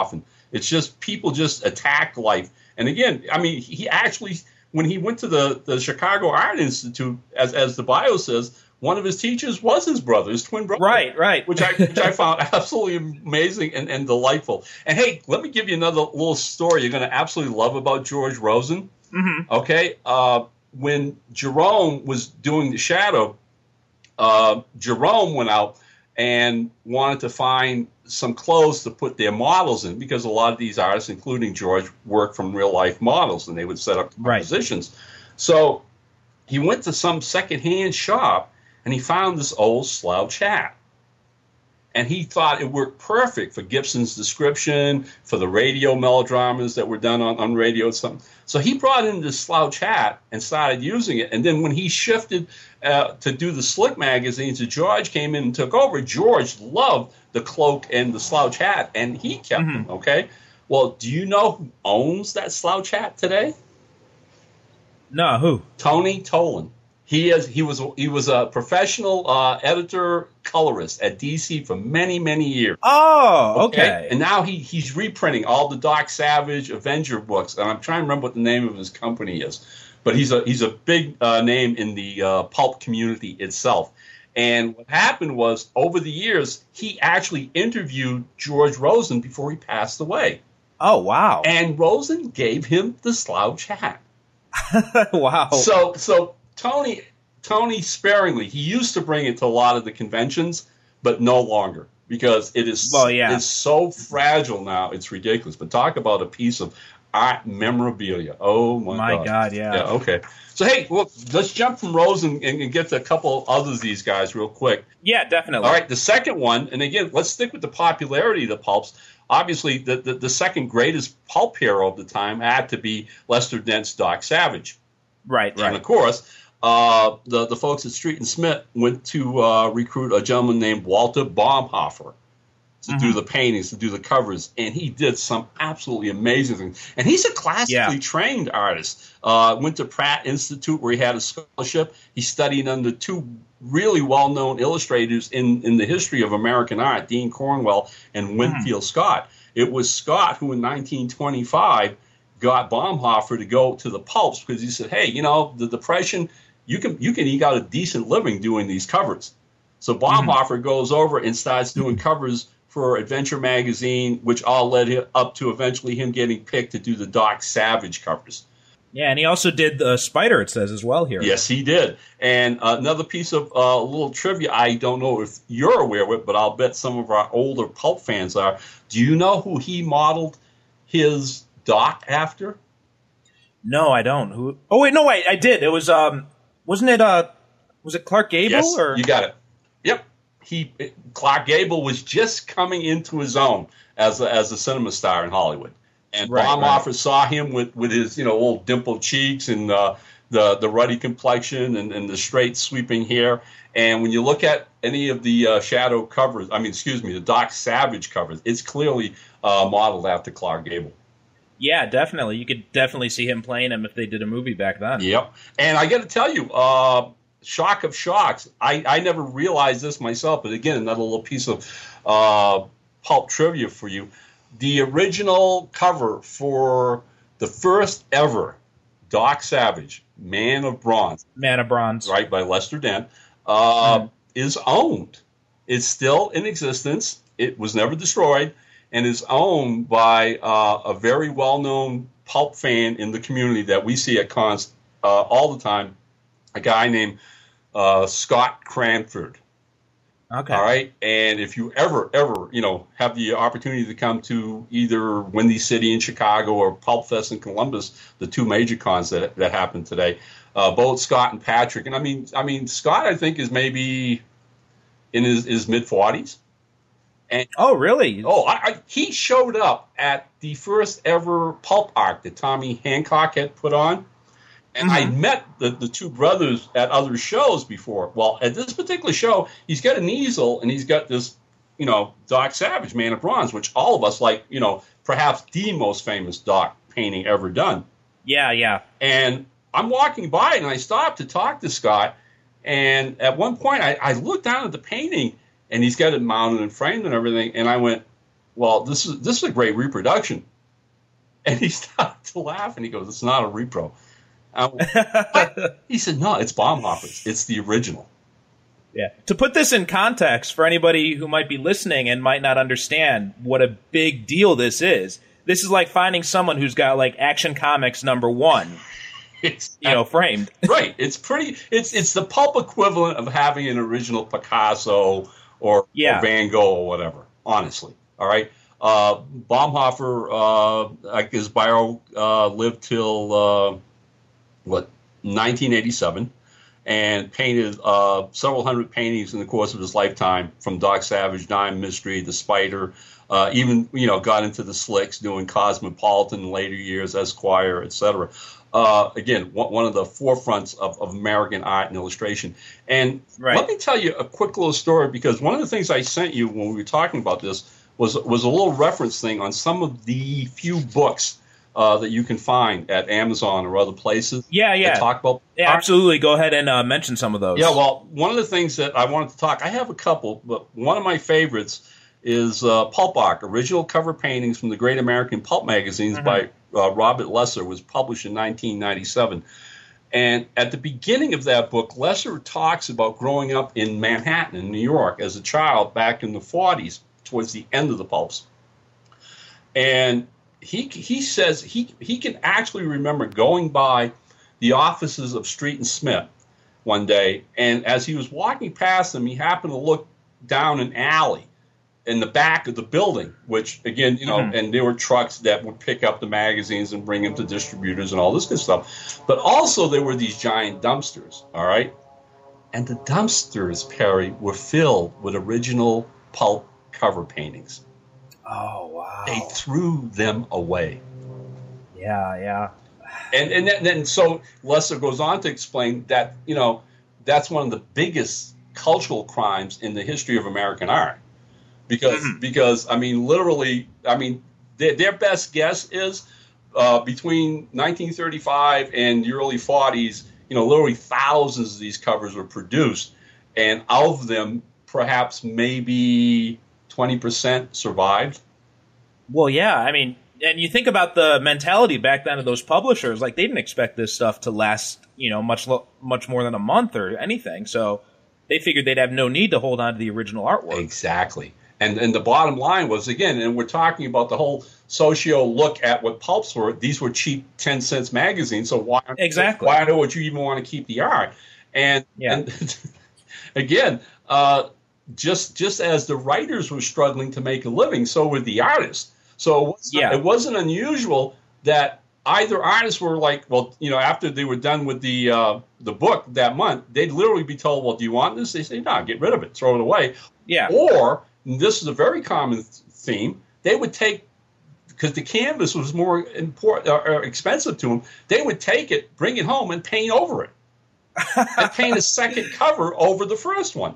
It's just people just attack life. And again, I mean, he actually, when he went to the, the Chicago Art Institute, as as the bio says, one of his teachers was his brother, his twin brother. Right, right. Which I which I found absolutely amazing and, and delightful. And hey, let me give you another little story you're going to absolutely love about George Rosen. Mm-hmm. Okay, uh, when Jerome was doing The Shadow, uh, Jerome went out and wanted to find some clothes to put their models in, because a lot of these artists, including George, work from real life models, and they would set up right. positions. So he went to some secondhand shop and he found this old slouch hat. And he thought it worked perfect for Gibson's description, for the radio melodramas that were done on, on radio or something. So he brought in this slouch hat and started using it. And then when he shifted uh, to do the Slick magazines, and George came in and took over, George loved the cloak and the slouch hat, and he kept mm-hmm. them, okay? Well, do you know who owns that slouch hat today? No, who? Tony Tolan. He is. He was. He was a professional uh, editor, colorist at D C for many, many years. Oh, okay. okay. And now he he's reprinting all the Doc Savage Avenger books, and I'm trying to remember what the name of his company is, but he's a he's a big uh, name in the uh, pulp community itself. And what happened was, over the years, he actually interviewed George Rosen before he passed away. Oh, wow! And Rosen gave him the slouch hat. Wow. So so. Tony, Tony sparingly, he used to bring it to a lot of the conventions, but no longer, because it is well, yeah. it's so fragile now. It's ridiculous. But talk about a piece of art memorabilia. Oh, my, my God. God, yeah. Yeah, okay. So, hey, look, let's jump from Rosen and, and get to a couple others of these guys real quick. Yeah, definitely. All right, the second one, and again, let's stick with the popularity of the pulps. Obviously, the, the, the second greatest pulp hero of the time had to be Lester Dent's Doc Savage. Right, right. And, of course, Uh, the, the folks at Street and Smith went to uh, recruit a gentleman named Walter Baumhofer to mm-hmm. do the paintings, to do the covers, and he did some absolutely amazing things. And he's a classically yeah. trained artist. Uh, went to Pratt Institute where he had a scholarship. He studied under two really well-known illustrators in, in the history of American art, Dean Cornwell and Winfield mm. Scott. It was Scott who in nineteen twenty-five got Baumhofer to go to the pulps, because he said, hey, you know, the Depression, you can you can eke out a decent living doing these covers. So Baumhofer mm-hmm. goes over and starts doing covers for Adventure Magazine, which all led him up to eventually him getting picked to do the Doc Savage covers. Yeah, and he also did the Spider, it says, as well here. Yes, he did. And uh, another piece of uh, little trivia, I don't know if you're aware of it, but I'll bet some of our older pulp fans are. Do you know who he modeled his Doc after? No, I don't. Who? Oh wait, no, wait, I did. It was um, wasn't it uh, was it Clark Gable? Yes, or? You got it. Yep. He Clark Gable was just coming into his own as a, as a cinema star in Hollywood, and right, Baumhofer right. saw him with, with his you know old dimpled cheeks and uh, the the ruddy complexion and, and the straight sweeping hair. And when you look at any of the uh, Shadow covers, I mean, excuse me, the Doc Savage covers, it's clearly uh, modeled after Clark Gable. Yeah, definitely. You could definitely see him playing him if they did a movie back then. Yep. And I got to tell you, uh, shock of shocks, I, I never realized this myself, but again, another little piece of uh, pulp trivia for you. The original cover for the first ever Doc Savage, Man of Bronze. Man of Bronze. Right, by Lester Dent, uh, mm. is owned. It's still in existence. It was never destroyed. And is owned by uh, a very well-known pulp fan in the community that we see at cons uh, all the time, a guy named uh, Scott Cranford. Okay. All right? And if you ever, ever, you know, have the opportunity to come to either Windy City in Chicago or Pulp Fest in Columbus, the two major cons that that happened today, uh, both Scott and Patrick. And, I mean, I mean, Scott, I think, is maybe in his, his mid-forties. And, oh, really? Oh, I, I, he showed up at the first ever pulp arc that Tommy Hancock had put on. And mm-hmm. I met the, the two brothers at other shows before. Well, at this particular show, he's got an easel and he's got this, you know, Doc Savage, Man of Bronze, which all of us like, you know, perhaps the most famous Doc painting ever done. Yeah, yeah. And I'm walking by and I stopped to talk to Scott. And at one point, I, I looked down at the painting. And he's got it mounted and framed and everything. And I went, well, this is this is a great reproduction. And he started to laugh, and he goes, it's not a repro. I went, what? He said, no, it's Baumhofer's. It's the original. Yeah. To put this in context for anybody who might be listening and might not understand what a big deal this is, this is like finding someone who's got like Action Comics number one, it's, you know, framed. Right. It's pretty. It's it's the pulp equivalent of having an original Picasso or, yeah. or Van Gogh or whatever. Honestly. All right. Uh, Baumhofer, uh, his bio uh, lived till uh, what nineteen eighty-seven. And painted uh, several hundred paintings in the course of his lifetime, from Doc Savage, Dime Mystery, The Spider, uh, even, you know, got into the slicks, doing Cosmopolitan in later years, Esquire, et cetera. Uh, again, one of the forefronts of, of American art and illustration. And right. Let me tell you a quick little story, because one of the things I sent you when we were talking about this was, was a little reference thing on some of the few books Uh, that you can find at Amazon or other places. Yeah, yeah. That talk about yeah, absolutely. Go ahead and uh, mention some of those. Yeah, well, one of the things that I wanted to talk, I have a couple, but one of my favorites is uh, Pulp Arc, original cover paintings from the Great American Pulp magazines mm-hmm. by uh, Robert Lesser, was published in nineteen ninety-seven. And at the beginning of that book, Lesser talks about growing up in Manhattan, in New York, as a child back in the forties, towards the end of the pulps. And He he says he he can actually remember going by the offices of Street and Smith one day, and as he was walking past them, he happened to look down an alley in the back of the building, which, again, you know, mm-hmm. and there were trucks that would pick up the magazines and bring them to distributors and all this good stuff. But also there were these giant dumpsters, all right? And the dumpsters, Perry, were filled with original pulp cover paintings. Oh, wow. They threw them away. Yeah, yeah. And and then, then so Lesser goes on to explain that, you know, that's one of the biggest cultural crimes in the history of American art. Because, mm-hmm. because I mean, literally, I mean, their, their best guess is uh, between nineteen thirty-five and the early forties, you know, literally thousands of these covers were produced. And of them, perhaps maybe twenty percent survived. Well, yeah, I mean, and you think about the mentality back then of those publishers, like they didn't expect this stuff to last, you know, much lo- much more than a month or anything. So they figured they'd have no need to hold on to the original artwork. Exactly. And and the bottom line was, again, and we're talking about the whole socio look at what pulps were. These were cheap ten cents magazines, so why exactly why would you even want to keep the art? And, yeah. and again, uh, just just as the writers were struggling to make a living, so were the artists. So it wasn't, yeah. it wasn't unusual that either artists were like, well, you know, after they were done with the uh, the book that month, they'd literally be told, well, do you want this? They say, no, get rid of it, throw it away. Yeah. Or, and this is a very common theme, they would take, because the canvas was more important or expensive to them, they would take it, bring it home, and paint over it, and paint a second cover over the first one.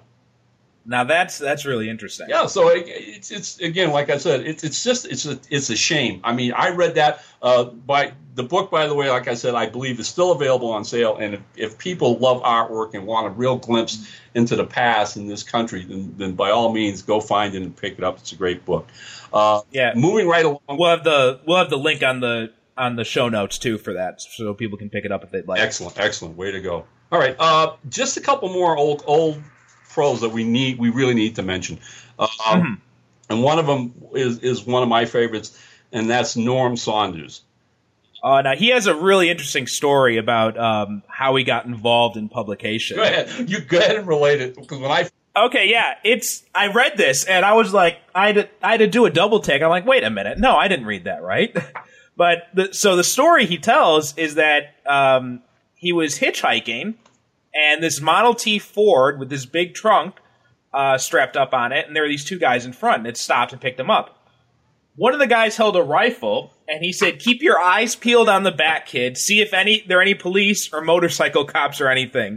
Now that's that's really interesting. Yeah, so it, it's it's again, like I said, it's it's just it's a it's a shame. I mean, I read that uh, by the book, by the way, like I said, I believe is still available on sale. And if, if people love artwork and want a real glimpse into the past in this country, then, then by all means, go find it and pick it up. It's a great book. Uh, yeah, moving right along. We'll have the we'll have the link on the on the show notes too for that, so people can pick it up if they'd like. Excellent, excellent, way to go. All right, uh, just a couple more old old. pros that we need, we really need to mention, um, mm-hmm. and one of them is is one of my favorites, and that's Norm Saunders. Uh, now he has a really interesting story about um, how he got involved in publication. Go ahead, you go ahead and relate it, because when I okay, yeah, it's I read this and I was like, I had to, I had to do a double take. I'm like, wait a minute, no, I didn't read that right. But the, so the story he tells is that um, he was hitchhiking. And this Model T Ford with this big trunk uh, strapped up on it, and there were these two guys in front, and it stopped and picked him up. One of the guys held a rifle, and he said, keep your eyes peeled on the back, kid. See if any there are any police or motorcycle cops or anything.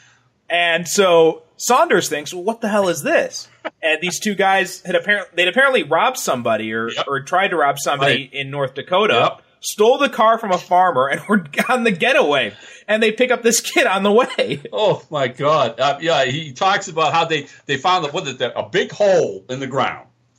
And so Saunders thinks, well, what the hell is this? And these two guys had apparently they'd apparently robbed somebody or, yep. or tried to rob somebody right. in North Dakota. Yep. Stole the car from a farmer, and were on the getaway. And they pick up this kid on the way. Oh, my God. Uh, yeah, he talks about how they, they found what is that, a big hole in the ground.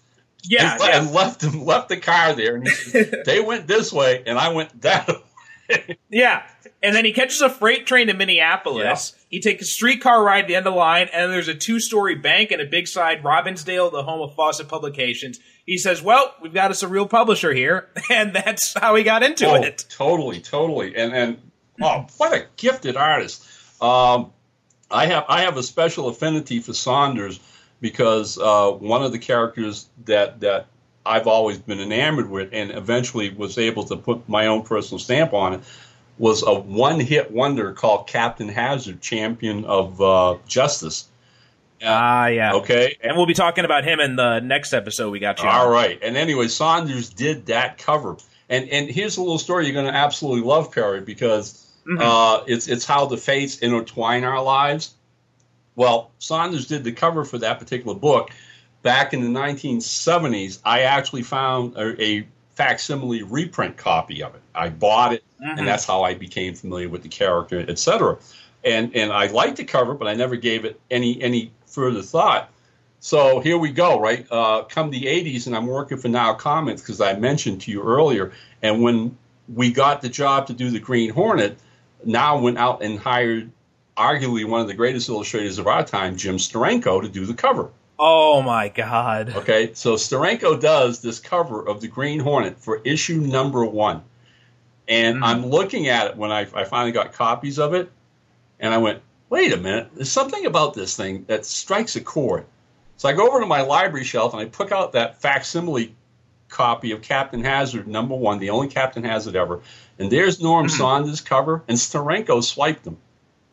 Yeah, and, yeah. and left him left the car there, and he said, they went this way, and I went that way. Yeah, and then he catches a freight train to Minneapolis. Yeah. He takes a streetcar ride to the end of the line, and there's a two-story bank and a big sign, Robbinsdale, the home of Fawcett Publications. He says, well, we've got us a real publisher here, and that's how he got into oh, it. Totally, totally. And, and oh, what a gifted artist. Um, I have I have a special affinity for Saunders because uh, one of the characters that, that I've always been enamored with and eventually was able to put my own personal stamp on it was a one-hit wonder called Captain Hazard, Champion of uh, Justice. Ah, uh, yeah. Okay. And we'll be talking about him in the next episode we got you All on. right. And anyway, Saunders did that cover. And and here's a little story you're going to absolutely love, Perry, because mm-hmm. uh, it's it's how the fates intertwine our lives. Well, Saunders did the cover for that particular book. Back in the nineteen seventies, I actually found a, a facsimile reprint copy of it. I bought it, mm-hmm. and that's how I became familiar with the character, et cetera. And and I liked the cover, but I never gave it any any further thought. So here we go, right? Uh, come the eighties, and I'm working for Now Comics because I mentioned to you earlier. And when we got the job to do the Green Hornet, Now went out and hired arguably one of the greatest illustrators of our time, Jim Steranko, to do the cover. Oh, my God. Okay, so Steranko does this cover of the Green Hornet for issue number one. And mm-hmm. I'm looking at it when I, I finally got copies of it, and I went, wait a minute, there's something about this thing that strikes a chord. So I go over to my library shelf, and I pick out that facsimile copy of Captain Hazard number one, the only Captain Hazard ever. And there's Norm mm-hmm. Saunders' cover, and Steranko swiped him.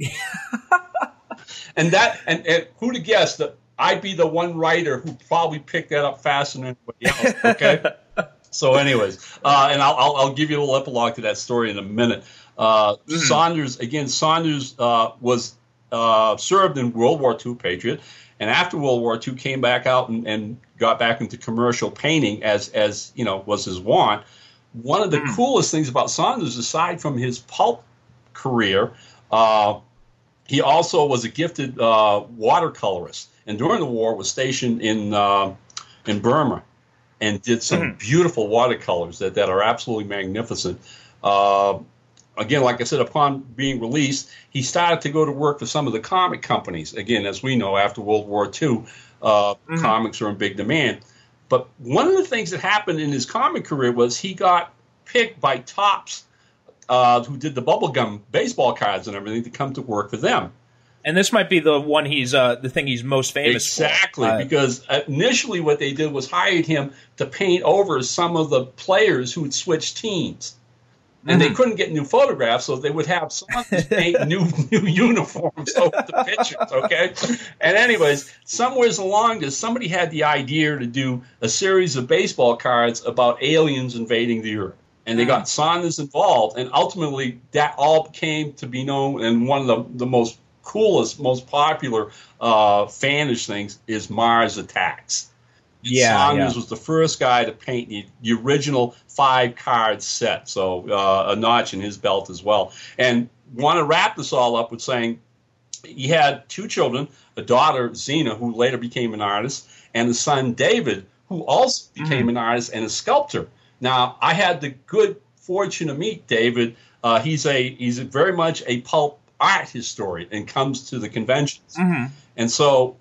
and that, and, and who'd have guessed that I'd be the one writer who probably picked that up faster than anybody else, okay? So anyways, uh, and I'll, I'll, I'll give you a little epilogue to that story in a minute. Uh, mm-hmm. Saunders, again, Saunders uh, was uh, served in World War Two, Patriot, and after World War Two came back out and, and got back into commercial painting as, as you know, was his wont. One of the mm-hmm. coolest things about Saunders, aside from his pulp career, uh, he also was a gifted uh, watercolorist. And during the war, was stationed in uh, in Burma, and did some mm-hmm. beautiful watercolors that, that are absolutely magnificent. Uh, again, like I said, upon being released, he started to go to work for some of the comic companies. Again, as we know, after World War Two, uh, mm-hmm. comics are in big demand. But one of the things that happened in his comic career was he got picked by Topps, uh, who did the bubblegum baseball cards and everything, to come to work for them. And this might be the one he's, uh, the thing he's most famous exactly, for. Exactly, uh, because initially what they did was hired him to paint over some of the players who had switched teams. And mm-hmm. they couldn't get new photographs, so they would have someone paint new new uniforms over the pictures, okay? And anyways, somewhere along this, somebody had the idea to do a series of baseball cards about aliens invading the Earth. And they mm-hmm. got Saunders involved, and ultimately that all came to be known, and one of the, the most coolest, most popular uh, fanish things is Mars Attacks. Yeah, Saunders yeah. was the first guy to paint the, the original five-card set, so uh, a notch in his belt as well. And want to wrap this all up with saying he had two children, a daughter, Xena, who later became an artist, and a son, David, who also became mm-hmm. an artist and a sculptor. Now, I had the good fortune to meet David. Uh, he's a he's a very much a pulp art historian and comes to the conventions. Mm-hmm. And so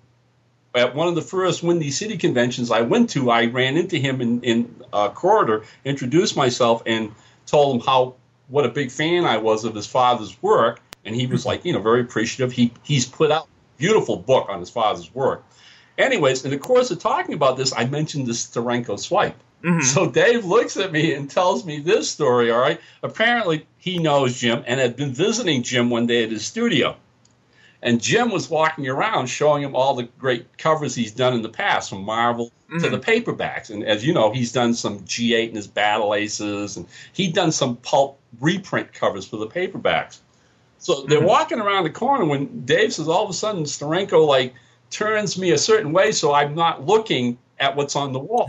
at one of the first Windy City conventions I went to, I ran into him in, in a corridor, introduced myself, and told him how what a big fan I was of his father's work. And he was like, you know, very appreciative. He He's put out a beautiful book on his father's work. Anyways, in the course of talking about this, I mentioned the Steranko swipe. Mm-hmm. So Dave looks at me and tells me this story, all right? Apparently, he knows Jim and had been visiting Jim one day at his studio. And Jim was walking around showing him all the great covers he's done in the past, from Marvel mm-hmm. to the paperbacks. And as you know, he's done some G eight in his Battle Aces, and he'd done some pulp reprint covers for the paperbacks. So they're mm-hmm. walking around the corner when Dave says, all of a sudden, Steranko, like, turns me a certain way so I'm not looking at what's on the wall.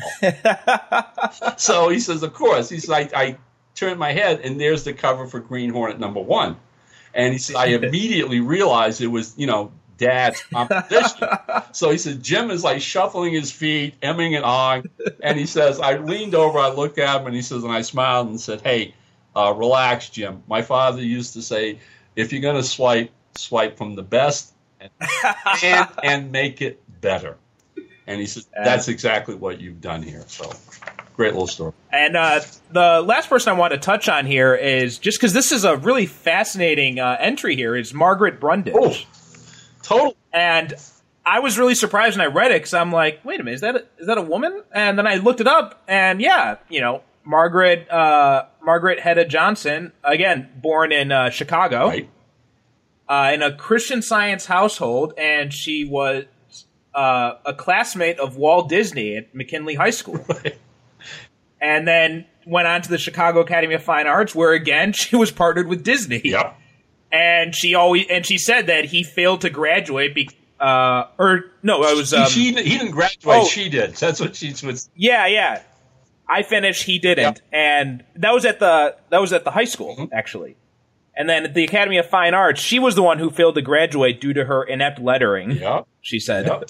So he says, of course. He says, I, I turned my head, and there's the cover for Green Hornet number one. And he said, I immediately realized it was, you know, dad's composition. So he said, Jim is like shuffling his feet, emming and ahhing. And he says, I leaned over, I looked at him, and he says, and I smiled and said, hey, uh, relax, Jim. My father used to say, if you're going to swipe, swipe from the best and, and, and make it better. And he says, that's exactly what you've done here. So great little story. And uh, the last person I want to touch on here is, just because this is a really fascinating uh, entry here, is Margaret Brundage. Oh, totally. And I was really surprised when I read it, because I'm like, wait a minute, is that a, is that a woman? And then I looked it up, and yeah, you know, Margaret uh, Margaret Hedda Johnson, again, born in uh, Chicago, right. uh, in a Christian Science household, and she was uh, a classmate of Walt Disney at McKinley High School. Right. And then went on to the Chicago Academy of Fine Arts, where again she was partnered with Disney. Yep. And she always and she said that he failed to graduate, be, uh, or no, it was um, she, he didn't graduate. Oh, she did. That's what she was. Yeah, yeah. I finished. He didn't, yep. And that was at the that was at the high school mm-hmm. actually. And then at the Academy of Fine Arts, she was the one who failed to graduate due to her inept lettering. Yep. She said. Yep.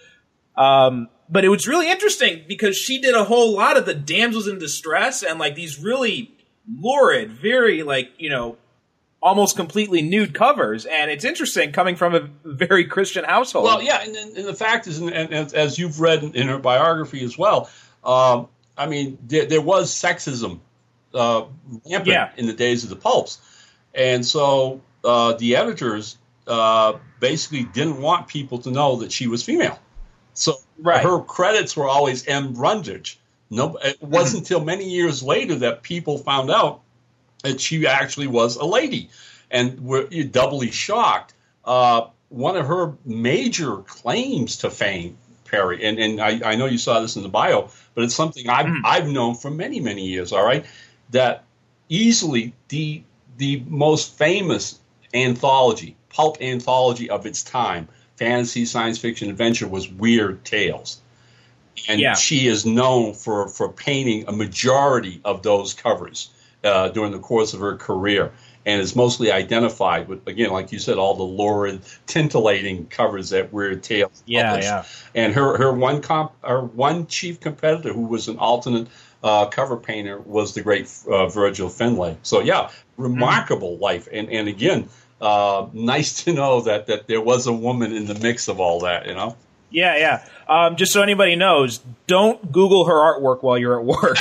um. But it was really interesting because she did a whole lot of the damsels in distress and like these really lurid, very like, you know, almost completely nude covers. And it's interesting coming from a very Christian household. Well, yeah. And, and the fact is, and, and as you've read in her biography as well, um, I mean, there, there was sexism uh, rampant yeah. in the days of the pulps. And so uh, the editors uh, basically didn't want people to know that she was female. So right. her credits were always M. Brundage. No, it wasn't until many years later that people found out that she actually was a lady, and were doubly shocked. Uh, one of her major claims to fame, Perry, and, and I, I know you saw this in the bio, but it's something I've, mm. I've known for many, many years, all right, that easily the the most famous anthology, pulp anthology of its time, fantasy, science fiction, adventure, was Weird Tales. And yeah. she is known for, for painting a majority of those covers uh, during the course of her career, and is mostly identified with, again, like you said, all the lurid, tintillating covers that Weird Tales yeah, published. Yeah. And her her one comp, her one chief competitor, who was an alternate uh, cover painter, was the great uh, Virgil Finlay. So, yeah, remarkable mm. life. And, and again, Uh, nice to know that, that there was a woman in the mix of all that, you know? Yeah, yeah. Um, just so anybody knows, don't Google her artwork while you're at work.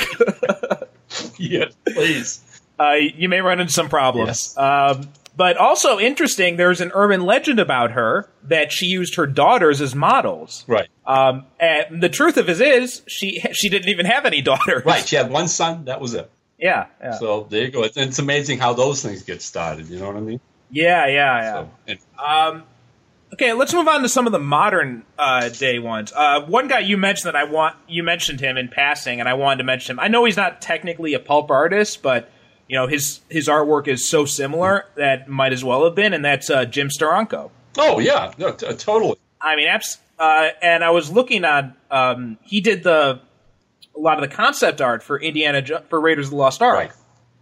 Yes, please. Uh, you may run into some problems. Yes. Um, but also interesting, there's an urban legend about her that she used her daughters as models. Right. Um, and the truth of it is, she she didn't even have any daughters. Right. She had one son. That was it. Yeah. yeah. So there you go. It's, it's amazing how those things get started. You know what I mean? Yeah, yeah, yeah. So, and- um, okay, let's move on to some of the modern uh, day ones. Uh, one guy you mentioned that I want you mentioned him in passing, and I wanted to mention him. I know he's not technically a pulp artist, but you know his his artwork is so similar that might as well have been, and that's uh, Jim Steranko. Oh yeah, no, t- totally. I mean, abs- uh, and I was looking on. Um, he did the a lot of the concept art for Indiana jo- for Raiders of the Lost Ark. Right.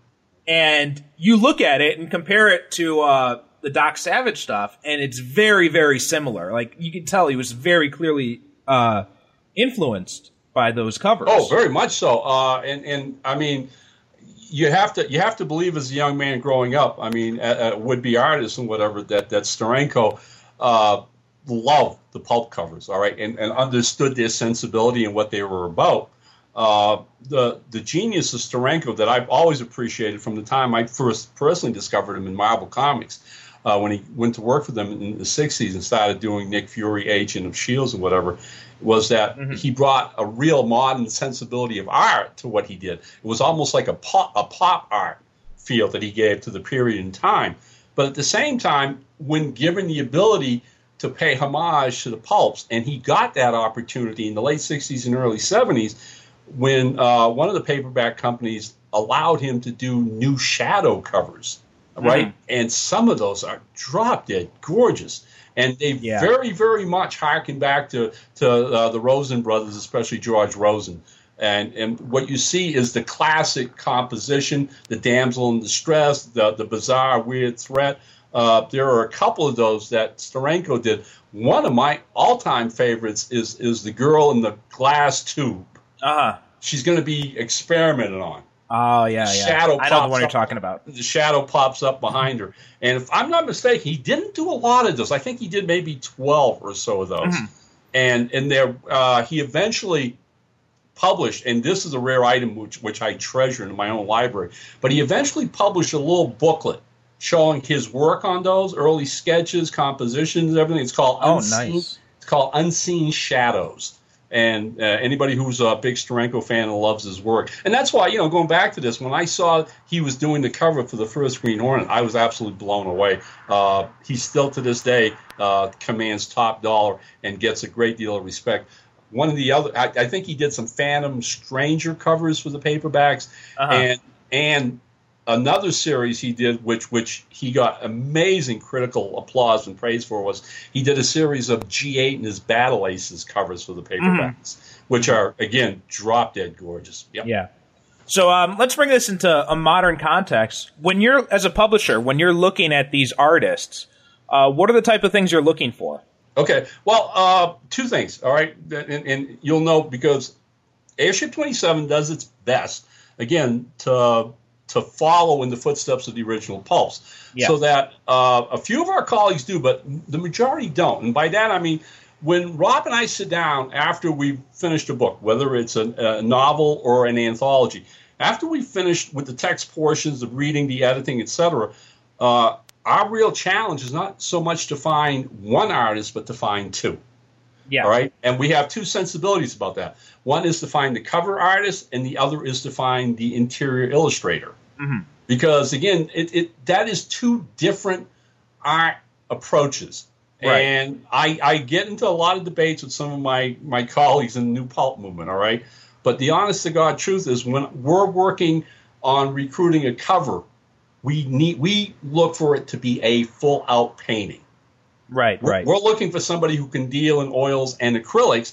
And you look at it and compare it to uh, the Doc Savage stuff, and it's very, very similar. Like, you can tell he was very clearly uh, influenced by those covers. Oh, very much so. Uh, and, and, I mean, you have to you have to believe as a young man growing up, I mean, a, a would-be artist and whatever, that, that Steranko uh, loved the pulp covers, all right, and, and understood their sensibility and what they were about. Uh, the the genius of Steranko that I've always appreciated from the time I first personally discovered him in Marvel Comics, uh, when he went to work for them in the sixties and started doing Nick Fury, Agent of S H I E L D and whatever, was that mm-hmm. he brought a real modern sensibility of art to what he did. It was almost like a pop, a pop art feel that he gave to the period in time. But at the same time, when given the ability to pay homage to the pulps, and he got that opportunity in the late sixties and early seventies, when uh, one of the paperback companies allowed him to do new shadow covers, right? Mm-hmm. And some of those are drop dead gorgeous. And they yeah. very, very much harken back to, to uh, the Rosen brothers, especially George Rosen. And and what you see is the classic composition, the damsel in distress, the, the bizarre, weird threat, Uh, there are a couple of those that Steranko did. One of my all-time favorites is is the girl in the glass tube. Uh-huh. She's going to be experimented on. Oh, yeah, The yeah. shadow I know the one pops you're up- talking about. The shadow pops up behind her. And if I'm not mistaken, he didn't do a lot of those. I think he did maybe twelve or so of those. Mhm. And and there, uh, he eventually published, and this is a rare item which, which I treasure in my own library, but he eventually published a little booklet showing his work on those, early sketches, compositions, everything. It's called Oh, Unseen, nice. It's called Unseen Shadows. And uh, anybody who's a big Steranko fan and loves his work. And that's why, you know, going back to this, when I saw he was doing the cover for the first Green Hornet, I was absolutely blown away. Uh, he still, to this day, uh, commands top dollar and gets a great deal of respect. One of the other, I, I think he did some Phantom Stranger covers for the paperbacks. Uh-huh. And and another series he did, which which he got amazing critical applause and praise for, was he did a series of G eight and his Battle Aces covers for the paperbacks, Mm-hmm. which are, again, drop dead gorgeous. Yep. Yeah. So um, let's bring this into a modern context. When you're, as a publisher, when you're looking at these artists, uh, what are the type of things you're looking for? Okay. Well, uh, two things, all right? And, and you'll know because Airship twenty-seven does its best, again, to to follow in the footsteps of the original pulps. Yeah. So that uh, a few of our colleagues do, but the majority don't. And by that, I mean, when Rob and I sit down after we've finished a book, whether it's a, a novel or an anthology, after we've finished with the text portions, the reading, the editing, et cetera, uh, our real challenge is not so much to find one artist, but to find two. Yeah. All right. And we have two sensibilities about that. One is to find the cover artist, and the other is to find the interior illustrator. Mm-hmm. Because, again, it, it that is two different art approaches. Right. And I, I get into a lot of debates with some of my, my colleagues in the New Pulp movement, all right? But the honest-to-God truth is when we're working on recruiting a cover, we need we look for it to be a full-out painting. Right, We're, right. we're looking for somebody who can deal in oils and acrylics,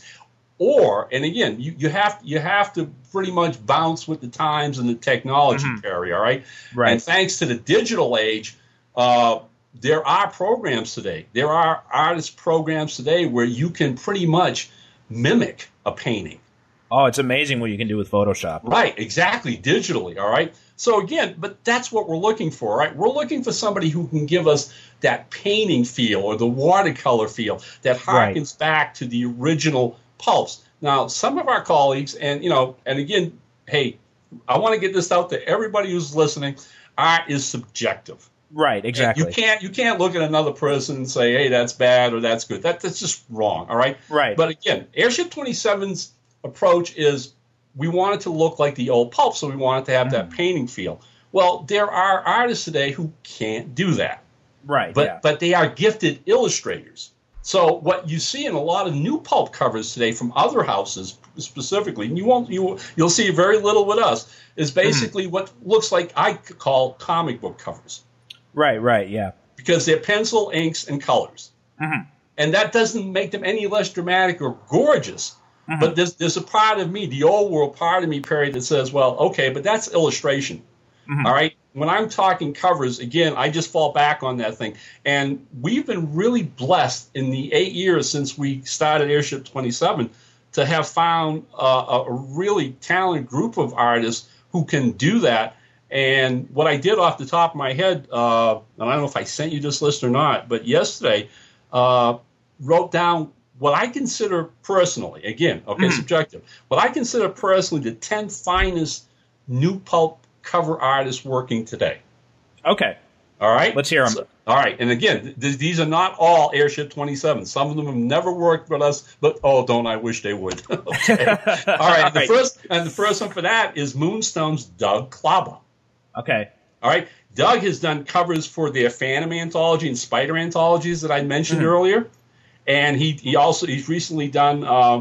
or, and again, you, you have you have to pretty much bounce with the times and the technology, Mhm. Perry, all right? Right. And thanks to the digital age, uh, there are programs today. There are artist programs today where you can pretty much mimic a painting. Oh, it's amazing what you can do with Photoshop. Right, exactly, digitally, all right? So again, but that's what we're looking for, right? We're looking for somebody who can give us that painting feel or the watercolor feel that harkens Right. back to the original pulps. Now, some of our colleagues, and you know, and again, hey, I want to get this out to everybody who's listening, art is subjective. Right, exactly. You can't you can't look at another person and say, hey, that's bad or that's good. That, that's just wrong, all right? Right. But again, Airship twenty-seven's approach is we want it to look like the old pulp, so we want it to have that painting feel. Well, there are artists today who can't do that. Right, But yeah. but they are gifted illustrators. So what you see in a lot of new pulp covers today from other houses specifically, and you won't you you'll see very little with us, is basically what looks like I could call comic book covers. Right, right, yeah. Because they're pencil, inks, and colors. Mhm. And that doesn't make them any less dramatic or gorgeous. Mhm. But there's, there's a part of me, the old world part of me, Perry, that says, well, okay, but that's illustration. Mhm. All right? When I'm talking covers, again, I just fall back on that thing. And we've been really blessed in the eight years since we started Airship twenty-seven to have found uh, a really talented group of artists who can do that. And what I did off the top of my head, uh, and I don't know if I sent you this list or not, but yesterday uh, wrote down what I consider personally, again, okay, Mhm. subjective, what I consider personally the ten finest new pulp cover artists working today. Okay. All right? Let's hear 'em. So- all right. And again, th- these are not all Airship twenty-seven. Some of them have never worked with us, but oh, don't I wish they would. Okay. All right. All And the right. first and the first one for that is Moonstone's Doug Klaba. Okay. All right. Doug has done covers for their Phantom anthology and Spider anthologies that I mentioned Mhm. earlier. And he, he also he's recently done uh,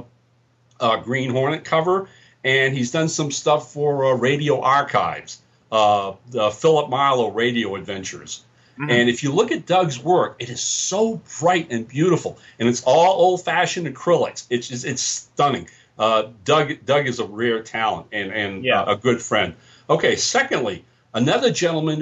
a Green Hornet cover, and he's done some stuff for uh, Radio Archives, uh, the Philip Marlowe Radio Adventures. Mhm. And if you look at Doug's work, it is so bright and beautiful, and it's all old-fashioned acrylics. It's just, it's stunning. Uh, Doug Doug is a rare talent and and Yeah. uh, a good friend. Okay, secondly, another gentleman who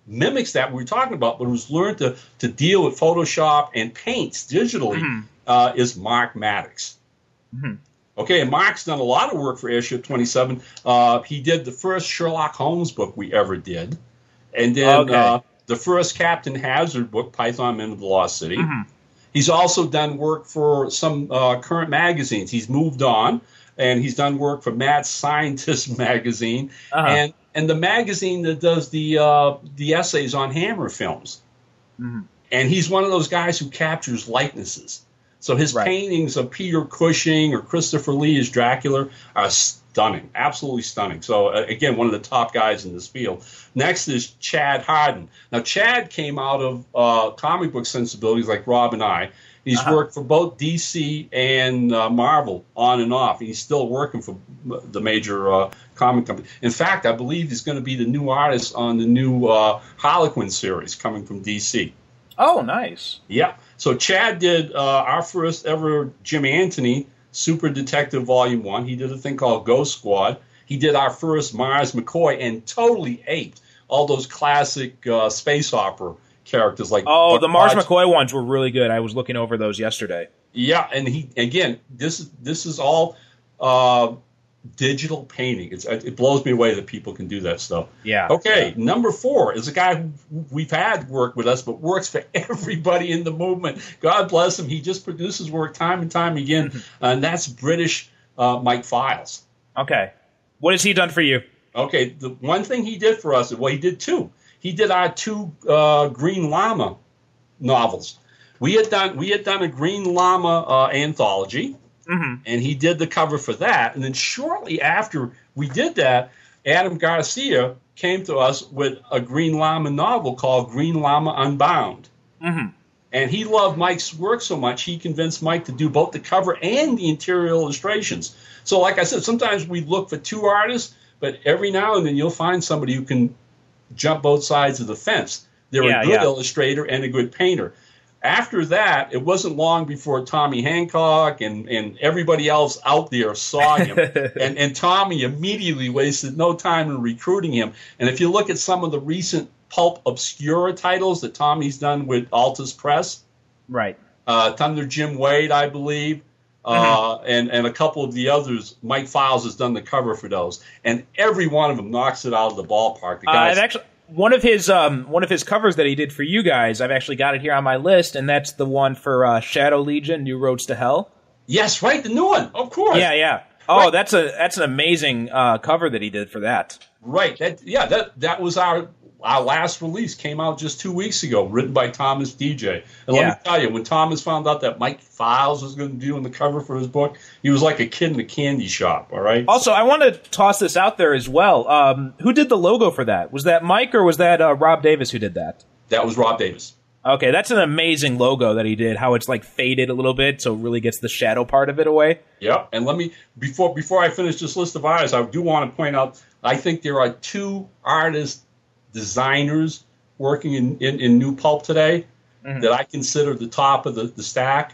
mimics that we were talking about, but who's learned to, to deal with Photoshop and paints digitally, mm-hmm. uh, is Mark Maddox. Mm-hmm. Okay, and Mark's done a lot of work for Airship twenty-seven. Uh, he did the first Sherlock Holmes book we ever did. And then okay. uh, the first Captain Hazard book, Python Men of the Lost City. Mm-hmm. He's also done work for some uh, current magazines. He's moved on, and he's done work for Mad Scientist magazine, uh-huh. and and the magazine that does the uh, the essays on Hammer films. Mm-hmm. And he's one of those guys who captures likenesses. So his right. paintings of Peter Cushing or Christopher Lee as Dracula are stunning, absolutely stunning. So, uh, again, one of the top guys in this field. Next is Chad Hardin. Now, Chad came out of uh, comic book sensibilities like Rob and I. He's uh-huh. worked for both D C and uh, Marvel on and off. He's still working for the major uh, comic company. In fact, I believe he's going to be the new artist on the new uh, Harlequin series coming from D C. Oh, nice. Yeah. So Chad did uh, our first ever Jim Anthony Super Detective Volume one. He did a thing called Ghost Squad. He did our first Mars McCoy and totally aped all those classic uh, space opera characters like oh Buck the Mars Hodge. McCoy ones were really good. I was looking over those yesterday. Yeah, and he again this is this is all uh, digital painting. It's, it blows me away that people can do that stuff. Yeah. Okay, yeah. Number four is a guy who we've had work with us, but works for everybody in the movement. God bless him. He just produces work time and time again, and that's British uh, Mike Files. Okay. What has he done for you? Okay, the one thing he did for us, well, he did two. He did our two uh, Green Llama novels. We had done we had done a Green Llama uh, anthology. Mm-hmm. And he did the cover for that. And then shortly after we did that, Adam Garcia came to us with a Green Llama novel called Green Llama Unbound. Mm-hmm. And he loved Mike's work so much, he convinced Mike to do both the cover and the interior illustrations. So like I said, sometimes we look for two artists, but every now and then you'll find somebody who can jump both sides of the fence. They're yeah, a good yeah. illustrator and a good painter. After that, it wasn't long before Tommy Hancock and, and everybody else out there saw him. and, and Tommy immediately wasted no time in recruiting him. And if you look at some of the recent Pulp Obscura titles that Tommy's done with Altus Press, right? Uh, Thunder Jim Wade, I believe, uh, mm-hmm. and, and a couple of the others, Mike Files has done the cover for those. And every one of them knocks it out of the ballpark. The guys, uh, actually- One of his um, one of his covers that he did for you guys, I've actually got it here on my list, and that's the one for uh, Shadow Legion, New Roads to Hell. Yes, right, the new one, of course. Yeah, yeah. Oh, right. that's a that's an amazing uh, cover that he did for that. Right. That yeah, that that was our our last release. Came out just two weeks ago, written by Thomas D J. And yeah. let me tell you, when Thomas found out that Mike Files was going to do on the cover for his book, he was like a kid in a candy shop. All right. Also, I want to toss this out there as well. Um, who did the logo for that? Was that Mike or was that uh, Rob Davis who did that? That was Rob Davis. Okay, that's an amazing logo that he did. How it's like faded a little bit, so it really gets the shadow part of it away. Yep. And let me before before I finish this list of artists, I do want to point out I think there are two artists, designers working in, in, in New Pulp today mm-hmm. that I consider the top of the, the stack.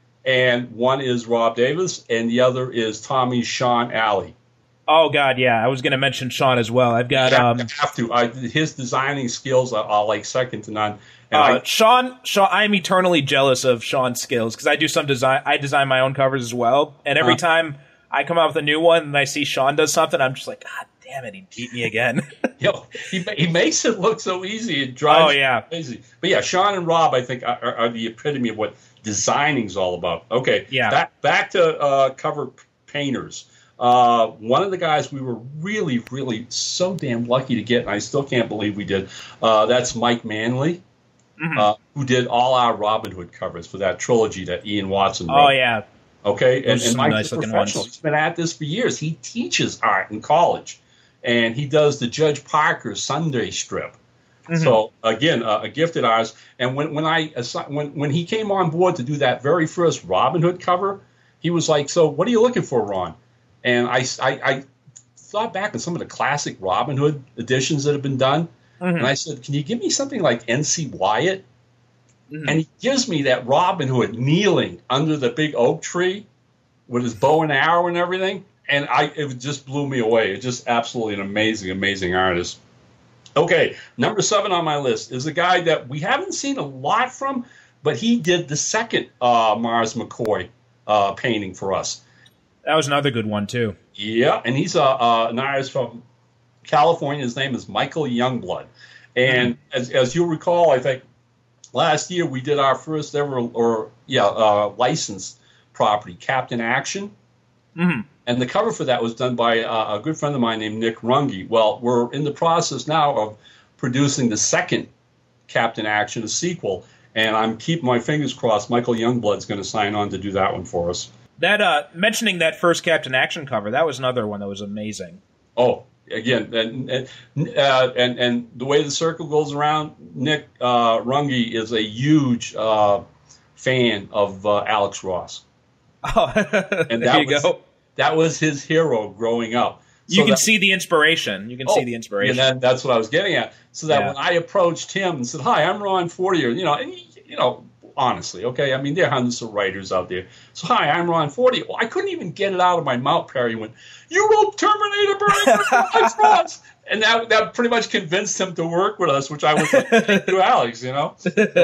And one is Rob Davis, and the other is Tommy Sean Alley. Oh, God, yeah. I was going to mention Sean as well. I've got... I um, have to. I, his designing skills are, are like second to none. And uh, I, Sean, Sean, I'm eternally jealous of Sean's skills because I do some design. I design my own covers as well. And every uh, time I come out with a new one and I see Sean does something, I'm just like, God damn it, he beat me again. Yo, he, he makes it look so easy. It drives oh, yeah. me crazy. But yeah, Sean and Rob, I think, are, are, are the epitome of what designing's all about. Okay, yeah. back, back to uh, cover painters. Uh, one of the guys we were really, really so damn lucky to get, and I still can't believe we did, uh, that's Mike Manley, mm-hmm. uh, who did all our Robin Hood covers for that trilogy that Ian Watson wrote. Oh, yeah. Okay, and, and Mike's nice a professional. ones. He's been at this for years. He teaches art in college, and he does the Judge Parker Sunday strip. Mm-hmm. So again, uh, a gifted artist. And when when I when when he came on board to do that very first Robin Hood cover, he was like, "So what are you looking for, Ron?" And I, I, I thought back on some of the classic Robin Hood editions that have been done, mm-hmm. and I said, "Can you give me something like N C Wyatt?" Mm-hmm. And he gives me that Robin Hood kneeling under the big oak tree with his bow and arrow and everything, and I it just blew me away. It's just absolutely an amazing, amazing artist. Okay, number seven on my list is a guy that we haven't seen a lot from, but he did the second uh, Mars McCoy uh, painting for us. That was another good one, too. Yeah, and he's a, uh, an artist from California. His name is Michael Youngblood. And mm-hmm. as, as you'll recall, I think last year we did our first ever, or yeah, uh, licensed property, Captain Action. Mm-hmm. And the cover for that was done by uh, a good friend of mine named Nick Runge. Well, we're in the process now of producing the second Captain Action, a sequel, and I'm keeping my fingers crossed Michael Youngblood's going to sign on to do that one for us. That uh, mentioning that first Captain Action cover, that was another one that was amazing. Oh, again, and and uh, and, and the way the circle goes around, Nick uh, Runge is a huge uh, fan of uh, Alex Ross. Oh, and there that you was, go. That was his hero growing up. So you can that, see the inspiration. You can oh, see the inspiration. And that, that's what I was getting at. So that yeah. when I approached him and said, "Hi, I'm Ron Fortier," you know, and he, you know, honestly, okay, I mean, there are hundreds of writers out there. So, "Hi, I'm Ron Fortier." Well, I couldn't even get it out of my mouth. Perry went, "You wrote Terminator, Alex Ross," and that that pretty much convinced him to work with us, which I was like, "Thank you, Alex," you know.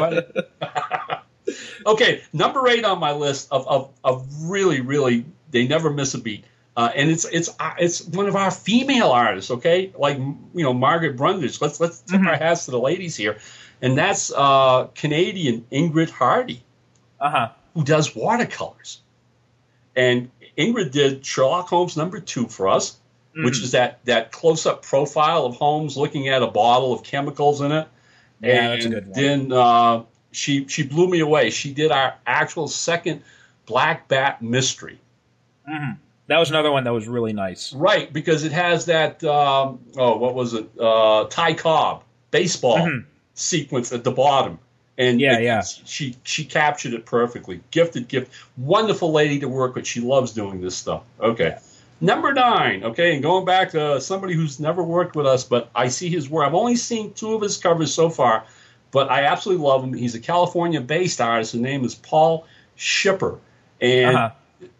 Okay, number eight on my list of of, of really, really, they never miss a beat. Uh, and it's it's uh, it's one of our female artists, okay, like you know Margaret Brundage. Let's let's tip mm-hmm. our hats to the ladies here, and that's uh, Canadian Ingrid Hardy, uh-huh. who does watercolors. And Ingrid did Sherlock Holmes number two for us, mm-hmm. which is that that close up profile of Holmes looking at a bottle of chemicals in it. Yeah, and that's a good one. Then uh, she she blew me away. She did our actual second Black Bat mystery. Mm-hmm. That was another one that was really nice. Right, because it has that, um, oh, what was it, uh, Ty Cobb baseball mm-hmm. sequence at the bottom. And yeah, it, yeah. She, she captured it perfectly. Gifted gift. Wonderful lady to work with. She loves doing this stuff. Okay. Yeah. Number nine, okay, and going back to somebody who's never worked with us, but I see his work. I've only seen two of his covers so far, but I absolutely love him. He's a California-based artist. His name is Paul Shipper. And... Uh-huh.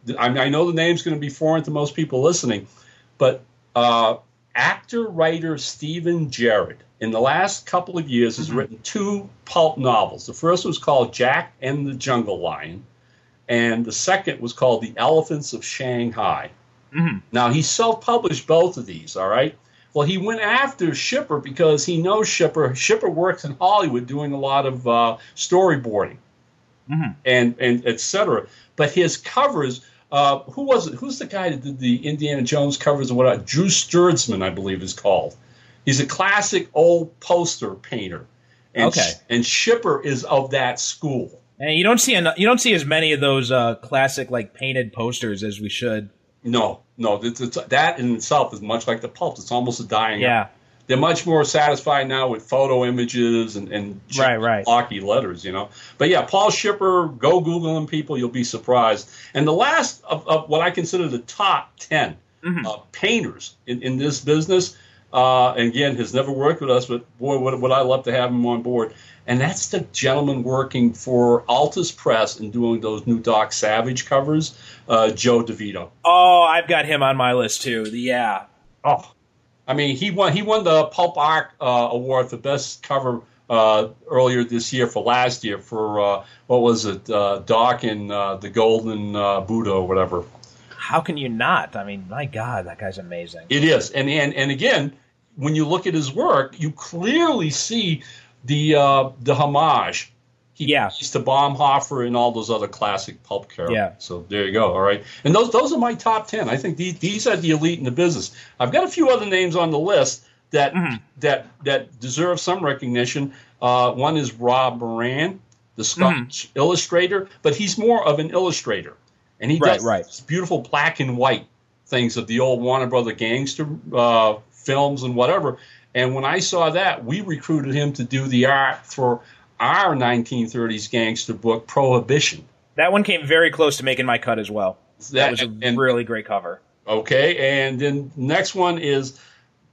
I know the name's going to be foreign to most people listening, but uh, actor-writer Stephen Jarrett, in the last couple of years, has mm-hmm. written two pulp novels. The first was called Jack and the Jungle Lion, and the second was called The Elephants of Shanghai. Mm-hmm. Now, he self-published both of these, all right? Well, he went after Shipper because he knows Shipper. Shipper works in Hollywood doing a lot of uh, storyboarding. Mm-hmm. And and et cetera. But his covers, uh, who was it? Who's the guy that did the Indiana Jones covers? Or what? Drew Sturdzman, I believe, is called. He's a classic old poster painter. And okay. Sh- and Shipper is of that school. And you don't see en- you don't see as many of those uh, classic like painted posters as we should. No, no, it's, it's, that in itself is much like the pulp. It's almost a dying. Yeah. Out. They're much more satisfied now with photo images and, and right, right. blocky letters, you know. But yeah, Paul Shipper, go Google him, people. You'll be surprised. And the last of, of what I consider the top ten mm-hmm. uh, painters in, in this business, uh, and again, has never worked with us, but boy, would, would I love to have him on board. And that's the gentleman working for Altus Press and doing those new Doc Savage covers, uh, Joe DeVito. Oh, I've got him on my list, too. Yeah. Oh, I mean, he won. He won the Pulp Art uh, Award for best cover uh, earlier this year for last year for uh, what was it, uh, Doc and uh, the Golden uh, Buddha or whatever. How can you not? I mean, my God, that guy's amazing. It is, and and and again, when you look at his work, you clearly see the uh, the homage. He yeah. used to Baumhofer and all those other classic pulp characters. Yeah. So there you go. All right. And those those are my top ten. I think these, these are the elite in the business. I've got a few other names on the list that mm-hmm. that that deserve some recognition. Uh, one is Rob Moran, the Scottish mm-hmm. illustrator, but he's more of an illustrator. And he right, does right. these beautiful black and white things of the old Warner Brother gangster uh, films and whatever. And when I saw that, we recruited him to do the art for our nineteen thirties gangster book, Prohibition. That one came very close to making my cut as well. That, that was a and, really great cover. Okay, and then next one is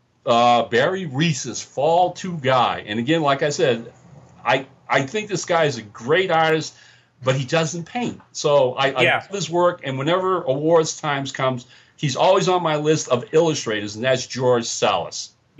uh, Barry Reese's Fall two guy. And again, like I said, I I think this guy is a great artist, but he doesn't paint. So I, I yeah. love his work, and whenever awards times comes, he's always on my list of illustrators, and that's George Salas. Yeah.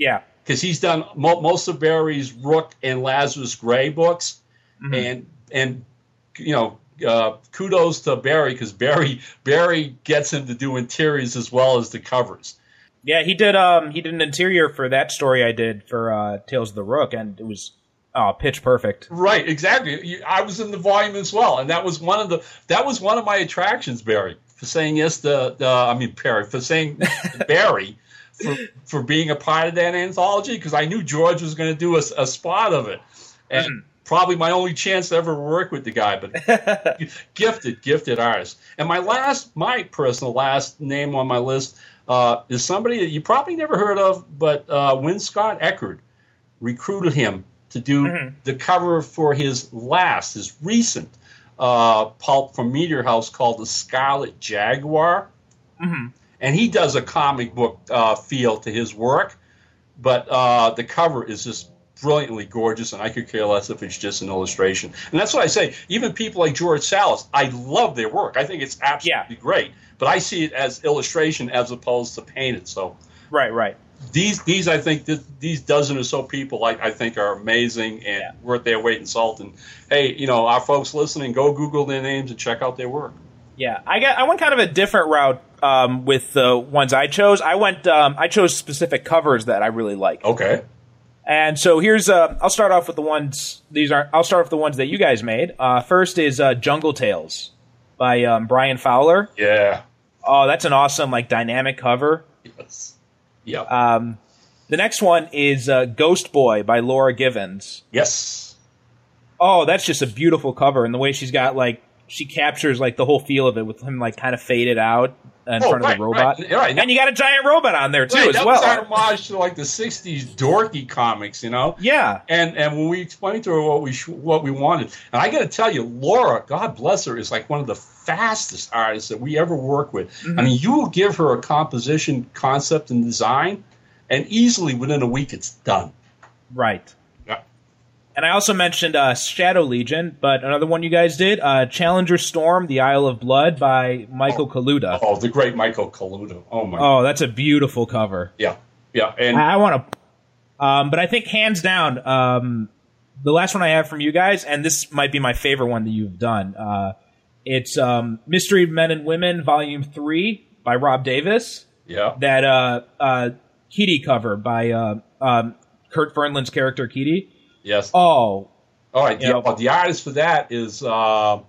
because he's done mo- most of Barry's Rook and Lazarus Gray books, mm-hmm. and and you know, uh, kudos to Barry because Barry Barry gets him to do interiors as well as the covers. Yeah, he did. Um, he did an interior for that story I did for uh, Tales of the Rook, and it was oh, pitch perfect. Right, exactly. I was in the volume as well, and that was one of the that was one of my attractions, Barry, for saying yes to. The, I mean, Perry for saying Barry for for being a part of that anthology because I knew George was going to do a, a spot of it, and. Mm. Probably my only chance to ever work with the guy, but gifted, gifted artist. And my last, my personal last name on my list uh, is somebody that you probably never heard of, but uh, Win Scott Eckerd recruited him to do mm-hmm. the cover for his last, his recent uh, pulp from Meteor House called The Scarlet Jaguar. Mm-hmm. And he does a comic book uh, feel to his work, but uh, the cover is just brilliantly gorgeous, and I could care less if it's just an illustration. And that's what I say. Even people like George Salas, I love their work. I think it's absolutely yeah. great. But I see it as illustration as opposed to painted. So right, right. These, these I think, this, these dozen or so people, I, I think, are amazing and yeah. worth their weight in salt. And hey, you know, our folks listening, go Google their names and check out their work. Yeah, I got. I went kind of a different route um, with the ones I chose. I went. Um, I chose specific covers that I really like. Okay. And so here's, uh, I'll start off with the ones, these are, I'll start with the ones that you guys made. Uh, first is uh, Jungle Tales by um, Brian Fowler. Yeah. Oh, that's an awesome, like, dynamic cover. Yes. Yeah. Um, the next one is uh, Ghost Boy by Laura Givens. Yes. Oh, that's just a beautiful cover. And the way she's got, like, she captures, like, the whole feel of it with him, like, kind of faded out in oh, front right, of the robot. Right, right. And you got a giant robot on there, too, right, as that well. That was our homage to, like, the sixties dorky comics, you know? Yeah. And and when we explained to her what we sh- what we wanted, and I got to tell you, Laura, God bless her, is, like, one of the fastest artists that we ever work with. Mm-hmm. I mean, you will give her a composition concept and design, and easily within a week it's done. Right. And I also mentioned uh, Shadow Legion, but another one you guys did, uh, Challenger Storm, The Isle of Blood by Michael oh, Kaluta. Oh, the great Michael Kaluta. Oh, my Oh, that's a beautiful cover. Yeah, yeah. And I, I want to... Um, but I think hands down, um, the last one I have from you guys, and this might be my favorite one that you've done, uh, it's um, Mystery of Men and Women, Volume three by Rob Davis. Yeah. That uh, uh, Kitty cover by uh, um, Kurt Fernland's character, Kitty. Yes. Oh. All right. The, know, the artist for that is, uh,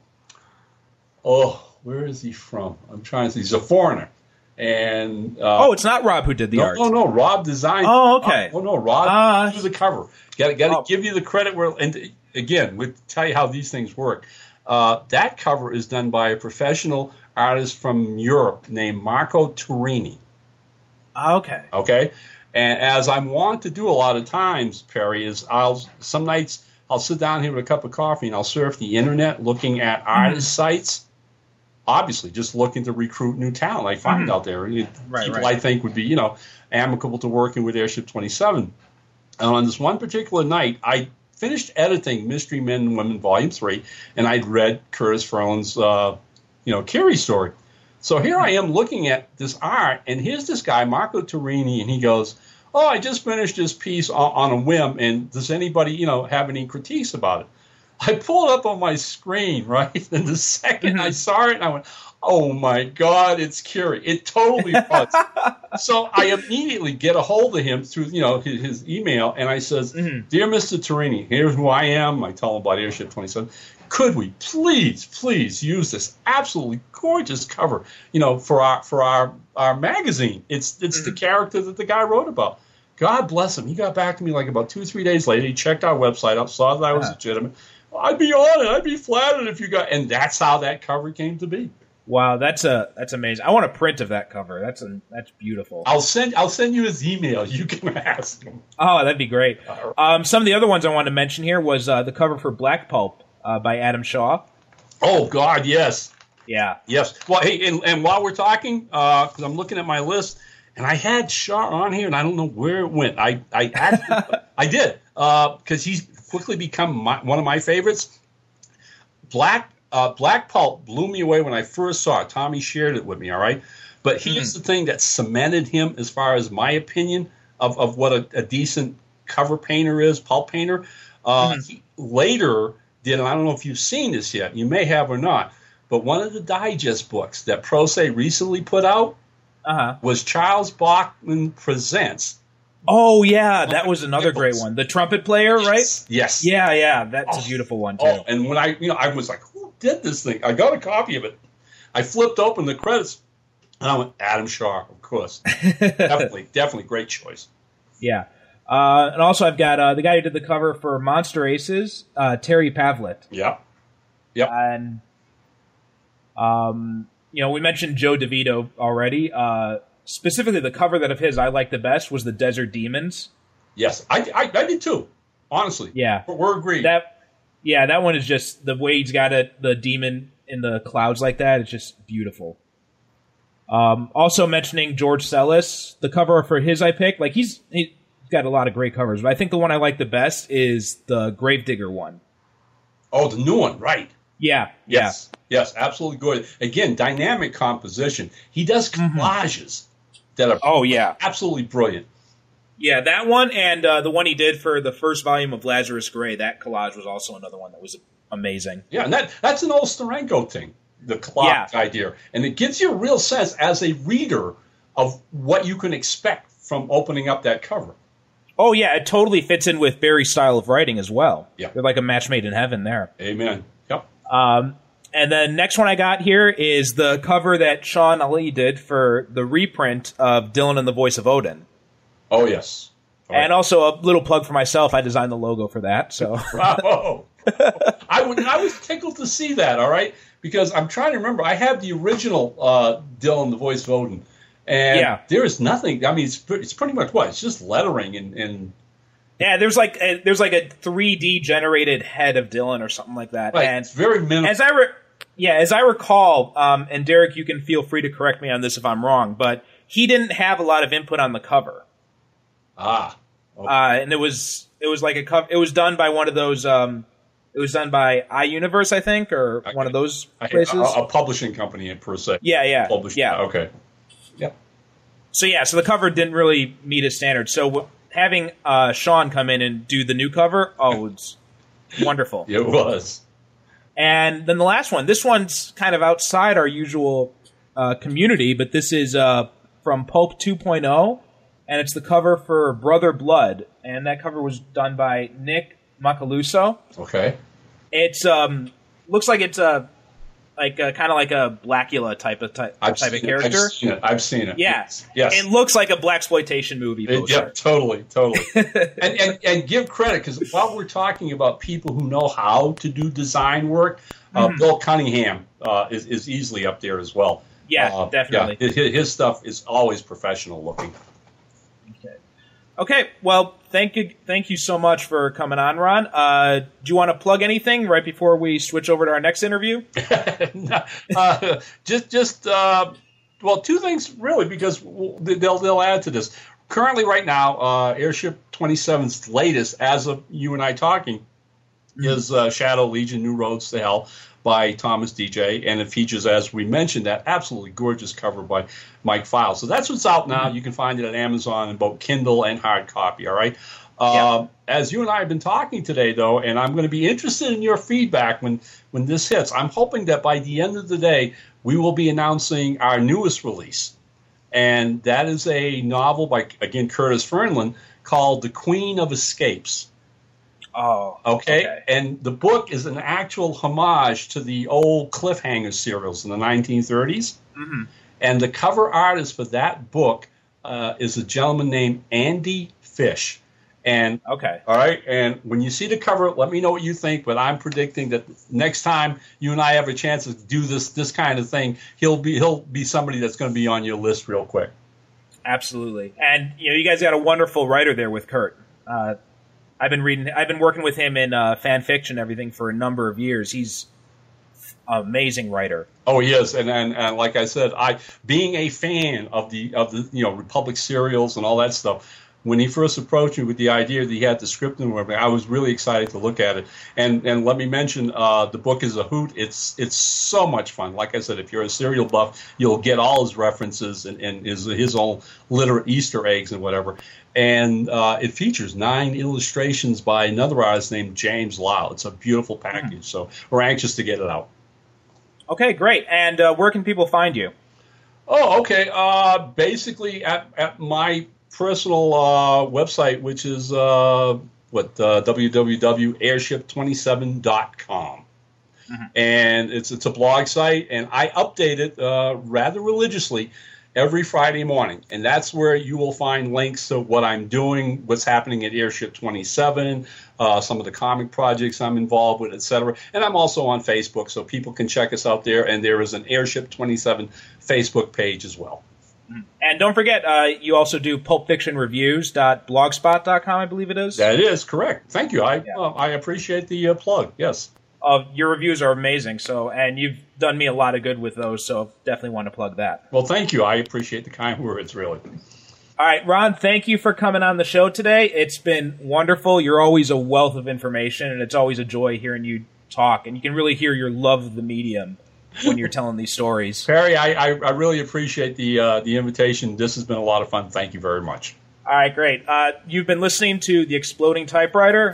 oh, where is he from? I'm trying to see. He's a foreigner. And uh, oh, it's not Rob who did the no, art. No, no, Rob designed. Oh, okay. Oh, no, Rob uh, did the cover. Got to got to oh. give you the credit where. And again, we'll tell you how these things work. Uh, that cover is done by a professional artist from Europe named Marco Turini. Okay. Okay. And as I'm wont to do a lot of times, Perry, is I'll some nights I'll sit down here with a cup of coffee and I'll surf the internet looking at artist mm. sites. Obviously, just looking to recruit new talent I find mm-hmm. out there. Right, people right. I think would be, you know, amicable to working with Airship twenty-seven. And on this one particular night, I finished editing Mystery Men and Women Volume three, and I'd read Curtis Ferland's, uh, you know, Curie story. So here I am looking at this art, and here's this guy, Marco Turini, and he goes, oh, I just finished this piece on, on a whim, and does anybody, you know, have any critiques about it? I pulled it up on my screen, right? And the second I saw it, and I went, oh, my God, it's Curie. It totally was. So I immediately get a hold of him through, you know, his, his email, and I says, mm-hmm. Dear Mister Turini, here's who I am. I tell him about Airship twenty-seven. Could we please, please use this absolutely gorgeous cover, you know, for our for our, our magazine? It's it's mm-hmm. the character that the guy wrote about. God bless him. He got back to me like about two or three days later. He checked our website out, saw that I was yeah. legitimate. I'd be on it. I'd be flattered if you got. And that's how that cover came to be. Wow, that's a that's amazing. I want a print of that cover. That's a, that's beautiful. I'll send I'll send you his email. You can ask him. Oh, that'd be great. Um, some of the other ones I wanted to mention here was uh, the cover for Black Pulp. Uh, by Adam Shaw. Oh, God, yes. Yeah. Yes. Well, hey, and, and while we're talking, because uh, I'm looking at my list, and I had Shaw on here, and I don't know where it went. I I, actually, I did, because uh, he's quickly become my, one of my favorites. Black uh, Black Pulp blew me away when I first saw it. Tommy shared it with me, all right? But here's mm. the thing that cemented him, as far as my opinion, of, of what a, a decent cover painter is, pulp painter. Uh, Mm-hmm. he later did, and I don't know if you've seen this yet, you may have or not, but one of the digest books that Pro Se recently put out Uh-huh. was Charles Bachman Presents. Oh, yeah, that was another great one. The trumpet player, right? Yes. Yes. Yeah, yeah, that's Oh. a beautiful one, too. Oh, and when I, you know, I was like, who did this thing? I got a copy of it. I flipped open the credits, and I went, Adam Shaw, of course. definitely, definitely great choice. Yeah. Uh, and also I've got uh, the guy who did the cover for Monster Aces, uh, Terry Pavlet. Yep. Yep. And, um, you know, we mentioned Joe DeVito already. Uh, specifically, the cover that of his I liked the best was the Desert Demons. Yes, I, I, I did too, honestly. Yeah. We're, we're agreed. That, yeah, that one is just, the way he's got it, the demon in the clouds like that, it's just beautiful. Um, also mentioning George Sellis, the cover for his I picked, like he's he's got a lot of great covers, but I think the one I like the best is the Gravedigger one. Oh, the new one, right. Yeah, Yes, yes, absolutely good. Again, dynamic composition. He does collages that are Oh, yeah. absolutely brilliant. Yeah, that one and uh, the one he did for the first volume of Lazarus Gray, that collage was also another one that was amazing. Yeah, and that that's an old Steranko thing, the collage Yeah. idea. And it gives you a real sense as a reader of what you can expect from opening up that cover. Oh, yeah, it totally fits in with Barry's style of writing as well. Yeah. They're like a match made in heaven there. Amen. Yep. Um, and the next one I got here is the cover that Sean Ali did for the reprint of Dylan and the Voice of Odin. Oh, yes. All right. And also a little plug for myself. I designed the logo for that. So Bravo. I would. I was tickled to see that. All right, because I'm trying to remember. I have the original uh, Dylan, the Voice of Odin, and Yeah. there is nothing. I mean, it's pre- it's pretty much what it's just lettering and, and yeah, there's like a, there's like a three D generated head of Dylan or something like that. right, And it's very minimal. as I re- yeah, as I recall, um, and Derek, you can feel free to correct me on this if I'm wrong, but he didn't have a lot of input on the cover. ah, okay. Uh, and it was it was like a cover. It was done by one of those. Um, it was done by iUniverse, I think, or Okay. one of those I- places. a, a publishing company per se. yeah, yeah, Published. yeah. Okay. Yep. So yeah, so the cover didn't really meet his standards. So w- having uh, Sean come in and do the new cover, oh, it's wonderful. It was. And then the last one. This one's kind of outside our usual uh, community, but this is uh, from Pulp two point oh, and it's the cover for Brother Blood, and that cover was done by Nick Macaluso. Okay. It's um looks like it's a like a, kind of like a Blackula type of type, I've type seen of it. character. I've seen it. I've seen it. Yeah. Yes. Yes. It looks like a blaxploitation movie It- poster. yeah, totally, totally. and, and and give credit because while we're talking about people who know how to do design work, uh, Mhm. Bill Cunningham uh, is is easily up there as well. Yeah, Uh, definitely. Yeah, his, his stuff is always professional looking. Okay. Okay. Well, thank you. Thank you so much for coming on, Ron. Uh, do you want to plug anything right before we switch over to our next interview? uh, just just uh, well, two things really because they'll they'll add to this. Currently, right now, uh, Airship twenty-seven's latest, as of you and I talking, is uh, Shadow Legion: New Roads to Hell by Thomas D J, and it features, as we mentioned, that absolutely gorgeous cover by Mike File. So that's what's out now. You can find it at Amazon in both Kindle and hard copy. All right. Um, as you and I have been talking today, though, and I'm going to be interested in your feedback when when this hits. I'm hoping that by the end of the day, we will be announcing our newest release, and that is a novel by again Curtis Fernlund called "The Queen of Escapes." Oh, Okay? okay. And the book is an actual homage to the old Cliffhanger serials in the nineteen thirties. Mm-hmm. And the cover artist for that book uh, is a gentleman named Andy Fish. And Okay. all right, and when you see the cover, let me know what you think. But I'm predicting that next time you and I have a chance to do this this kind of thing, he'll be he'll be somebody that's going to be on your list real quick. Absolutely. And you know, you guys got a wonderful writer there with Kurt. Uh, I've been reading. I've been working with him in uh, fan fiction, and everything for a number of years. He's an amazing writer. Oh, he is, and, and and like I said, I being a fan of the of the you know Republic serials and all that stuff, when he first approached me with the idea that he had the script and everything, I was really excited to look at it. And and let me mention, uh, the book is a hoot. It's it's so much fun. Like I said, if you're a serial buff, you'll get all his references and, and his, his own little Easter eggs and whatever. And uh, it features nine illustrations by another artist named James Lau. It's a beautiful package. Mm. So we're anxious to get it out. Okay, great. And uh, where can people find you? Oh, okay. Uh, basically at, at my personal uh, website, which is uh, what uh, w w w dot airship twenty-seven dot com. Mm-hmm. And it's it's a blog site, and I update it uh, rather religiously every Friday morning. And that's where you will find links to what I'm doing, what's happening at Airship twenty-seven, uh, some of the comic projects I'm involved with, et cetera. And I'm also on Facebook, so people can check us out there. And there is an Airship twenty-seven Facebook page as well. And don't forget, uh, you also do pulp fiction reviews dot blogspot dot com, I believe it is. That is correct. Thank you. I yeah. uh, I appreciate the uh, plug. Yes. Uh, your reviews are amazing, so and you've done me a lot of good with those, so definitely want to plug that. Well, thank you. I appreciate the kind words, really. All right, Ron, thank you for coming on the show today. It's been wonderful. You're always a wealth of information, and it's always a joy hearing you talk, and you can really hear your love of the medium when you're telling these stories. Perry, I, I, I really appreciate the uh, the invitation. This has been a lot of fun. Thank you very much. All right, great. Uh, you've been listening to The Exploding Typewriter.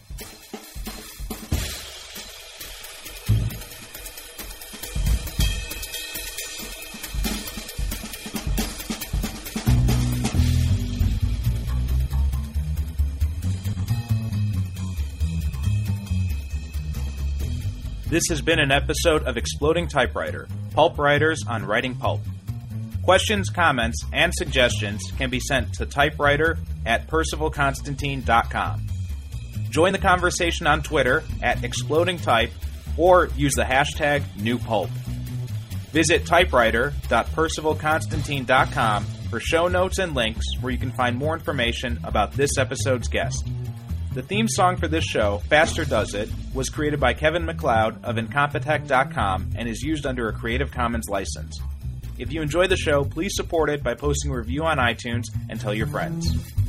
This has been an episode of Exploding Typewriter, Pulp Writers on Writing Pulp. Questions, comments, and suggestions can be sent to typewriter at percival constantine dot com. Join the conversation on Twitter at Exploding Type or use the hashtag NewPulp. Visit typewriter dot percival constantine dot com for show notes and links where you can find more information about this episode's guest. The theme song for this show, Faster Does It, was created by Kevin MacLeod of Incompetech dot com and is used under a Creative Commons license. If you enjoy the show, please support it by posting a review on iTunes and tell your friends.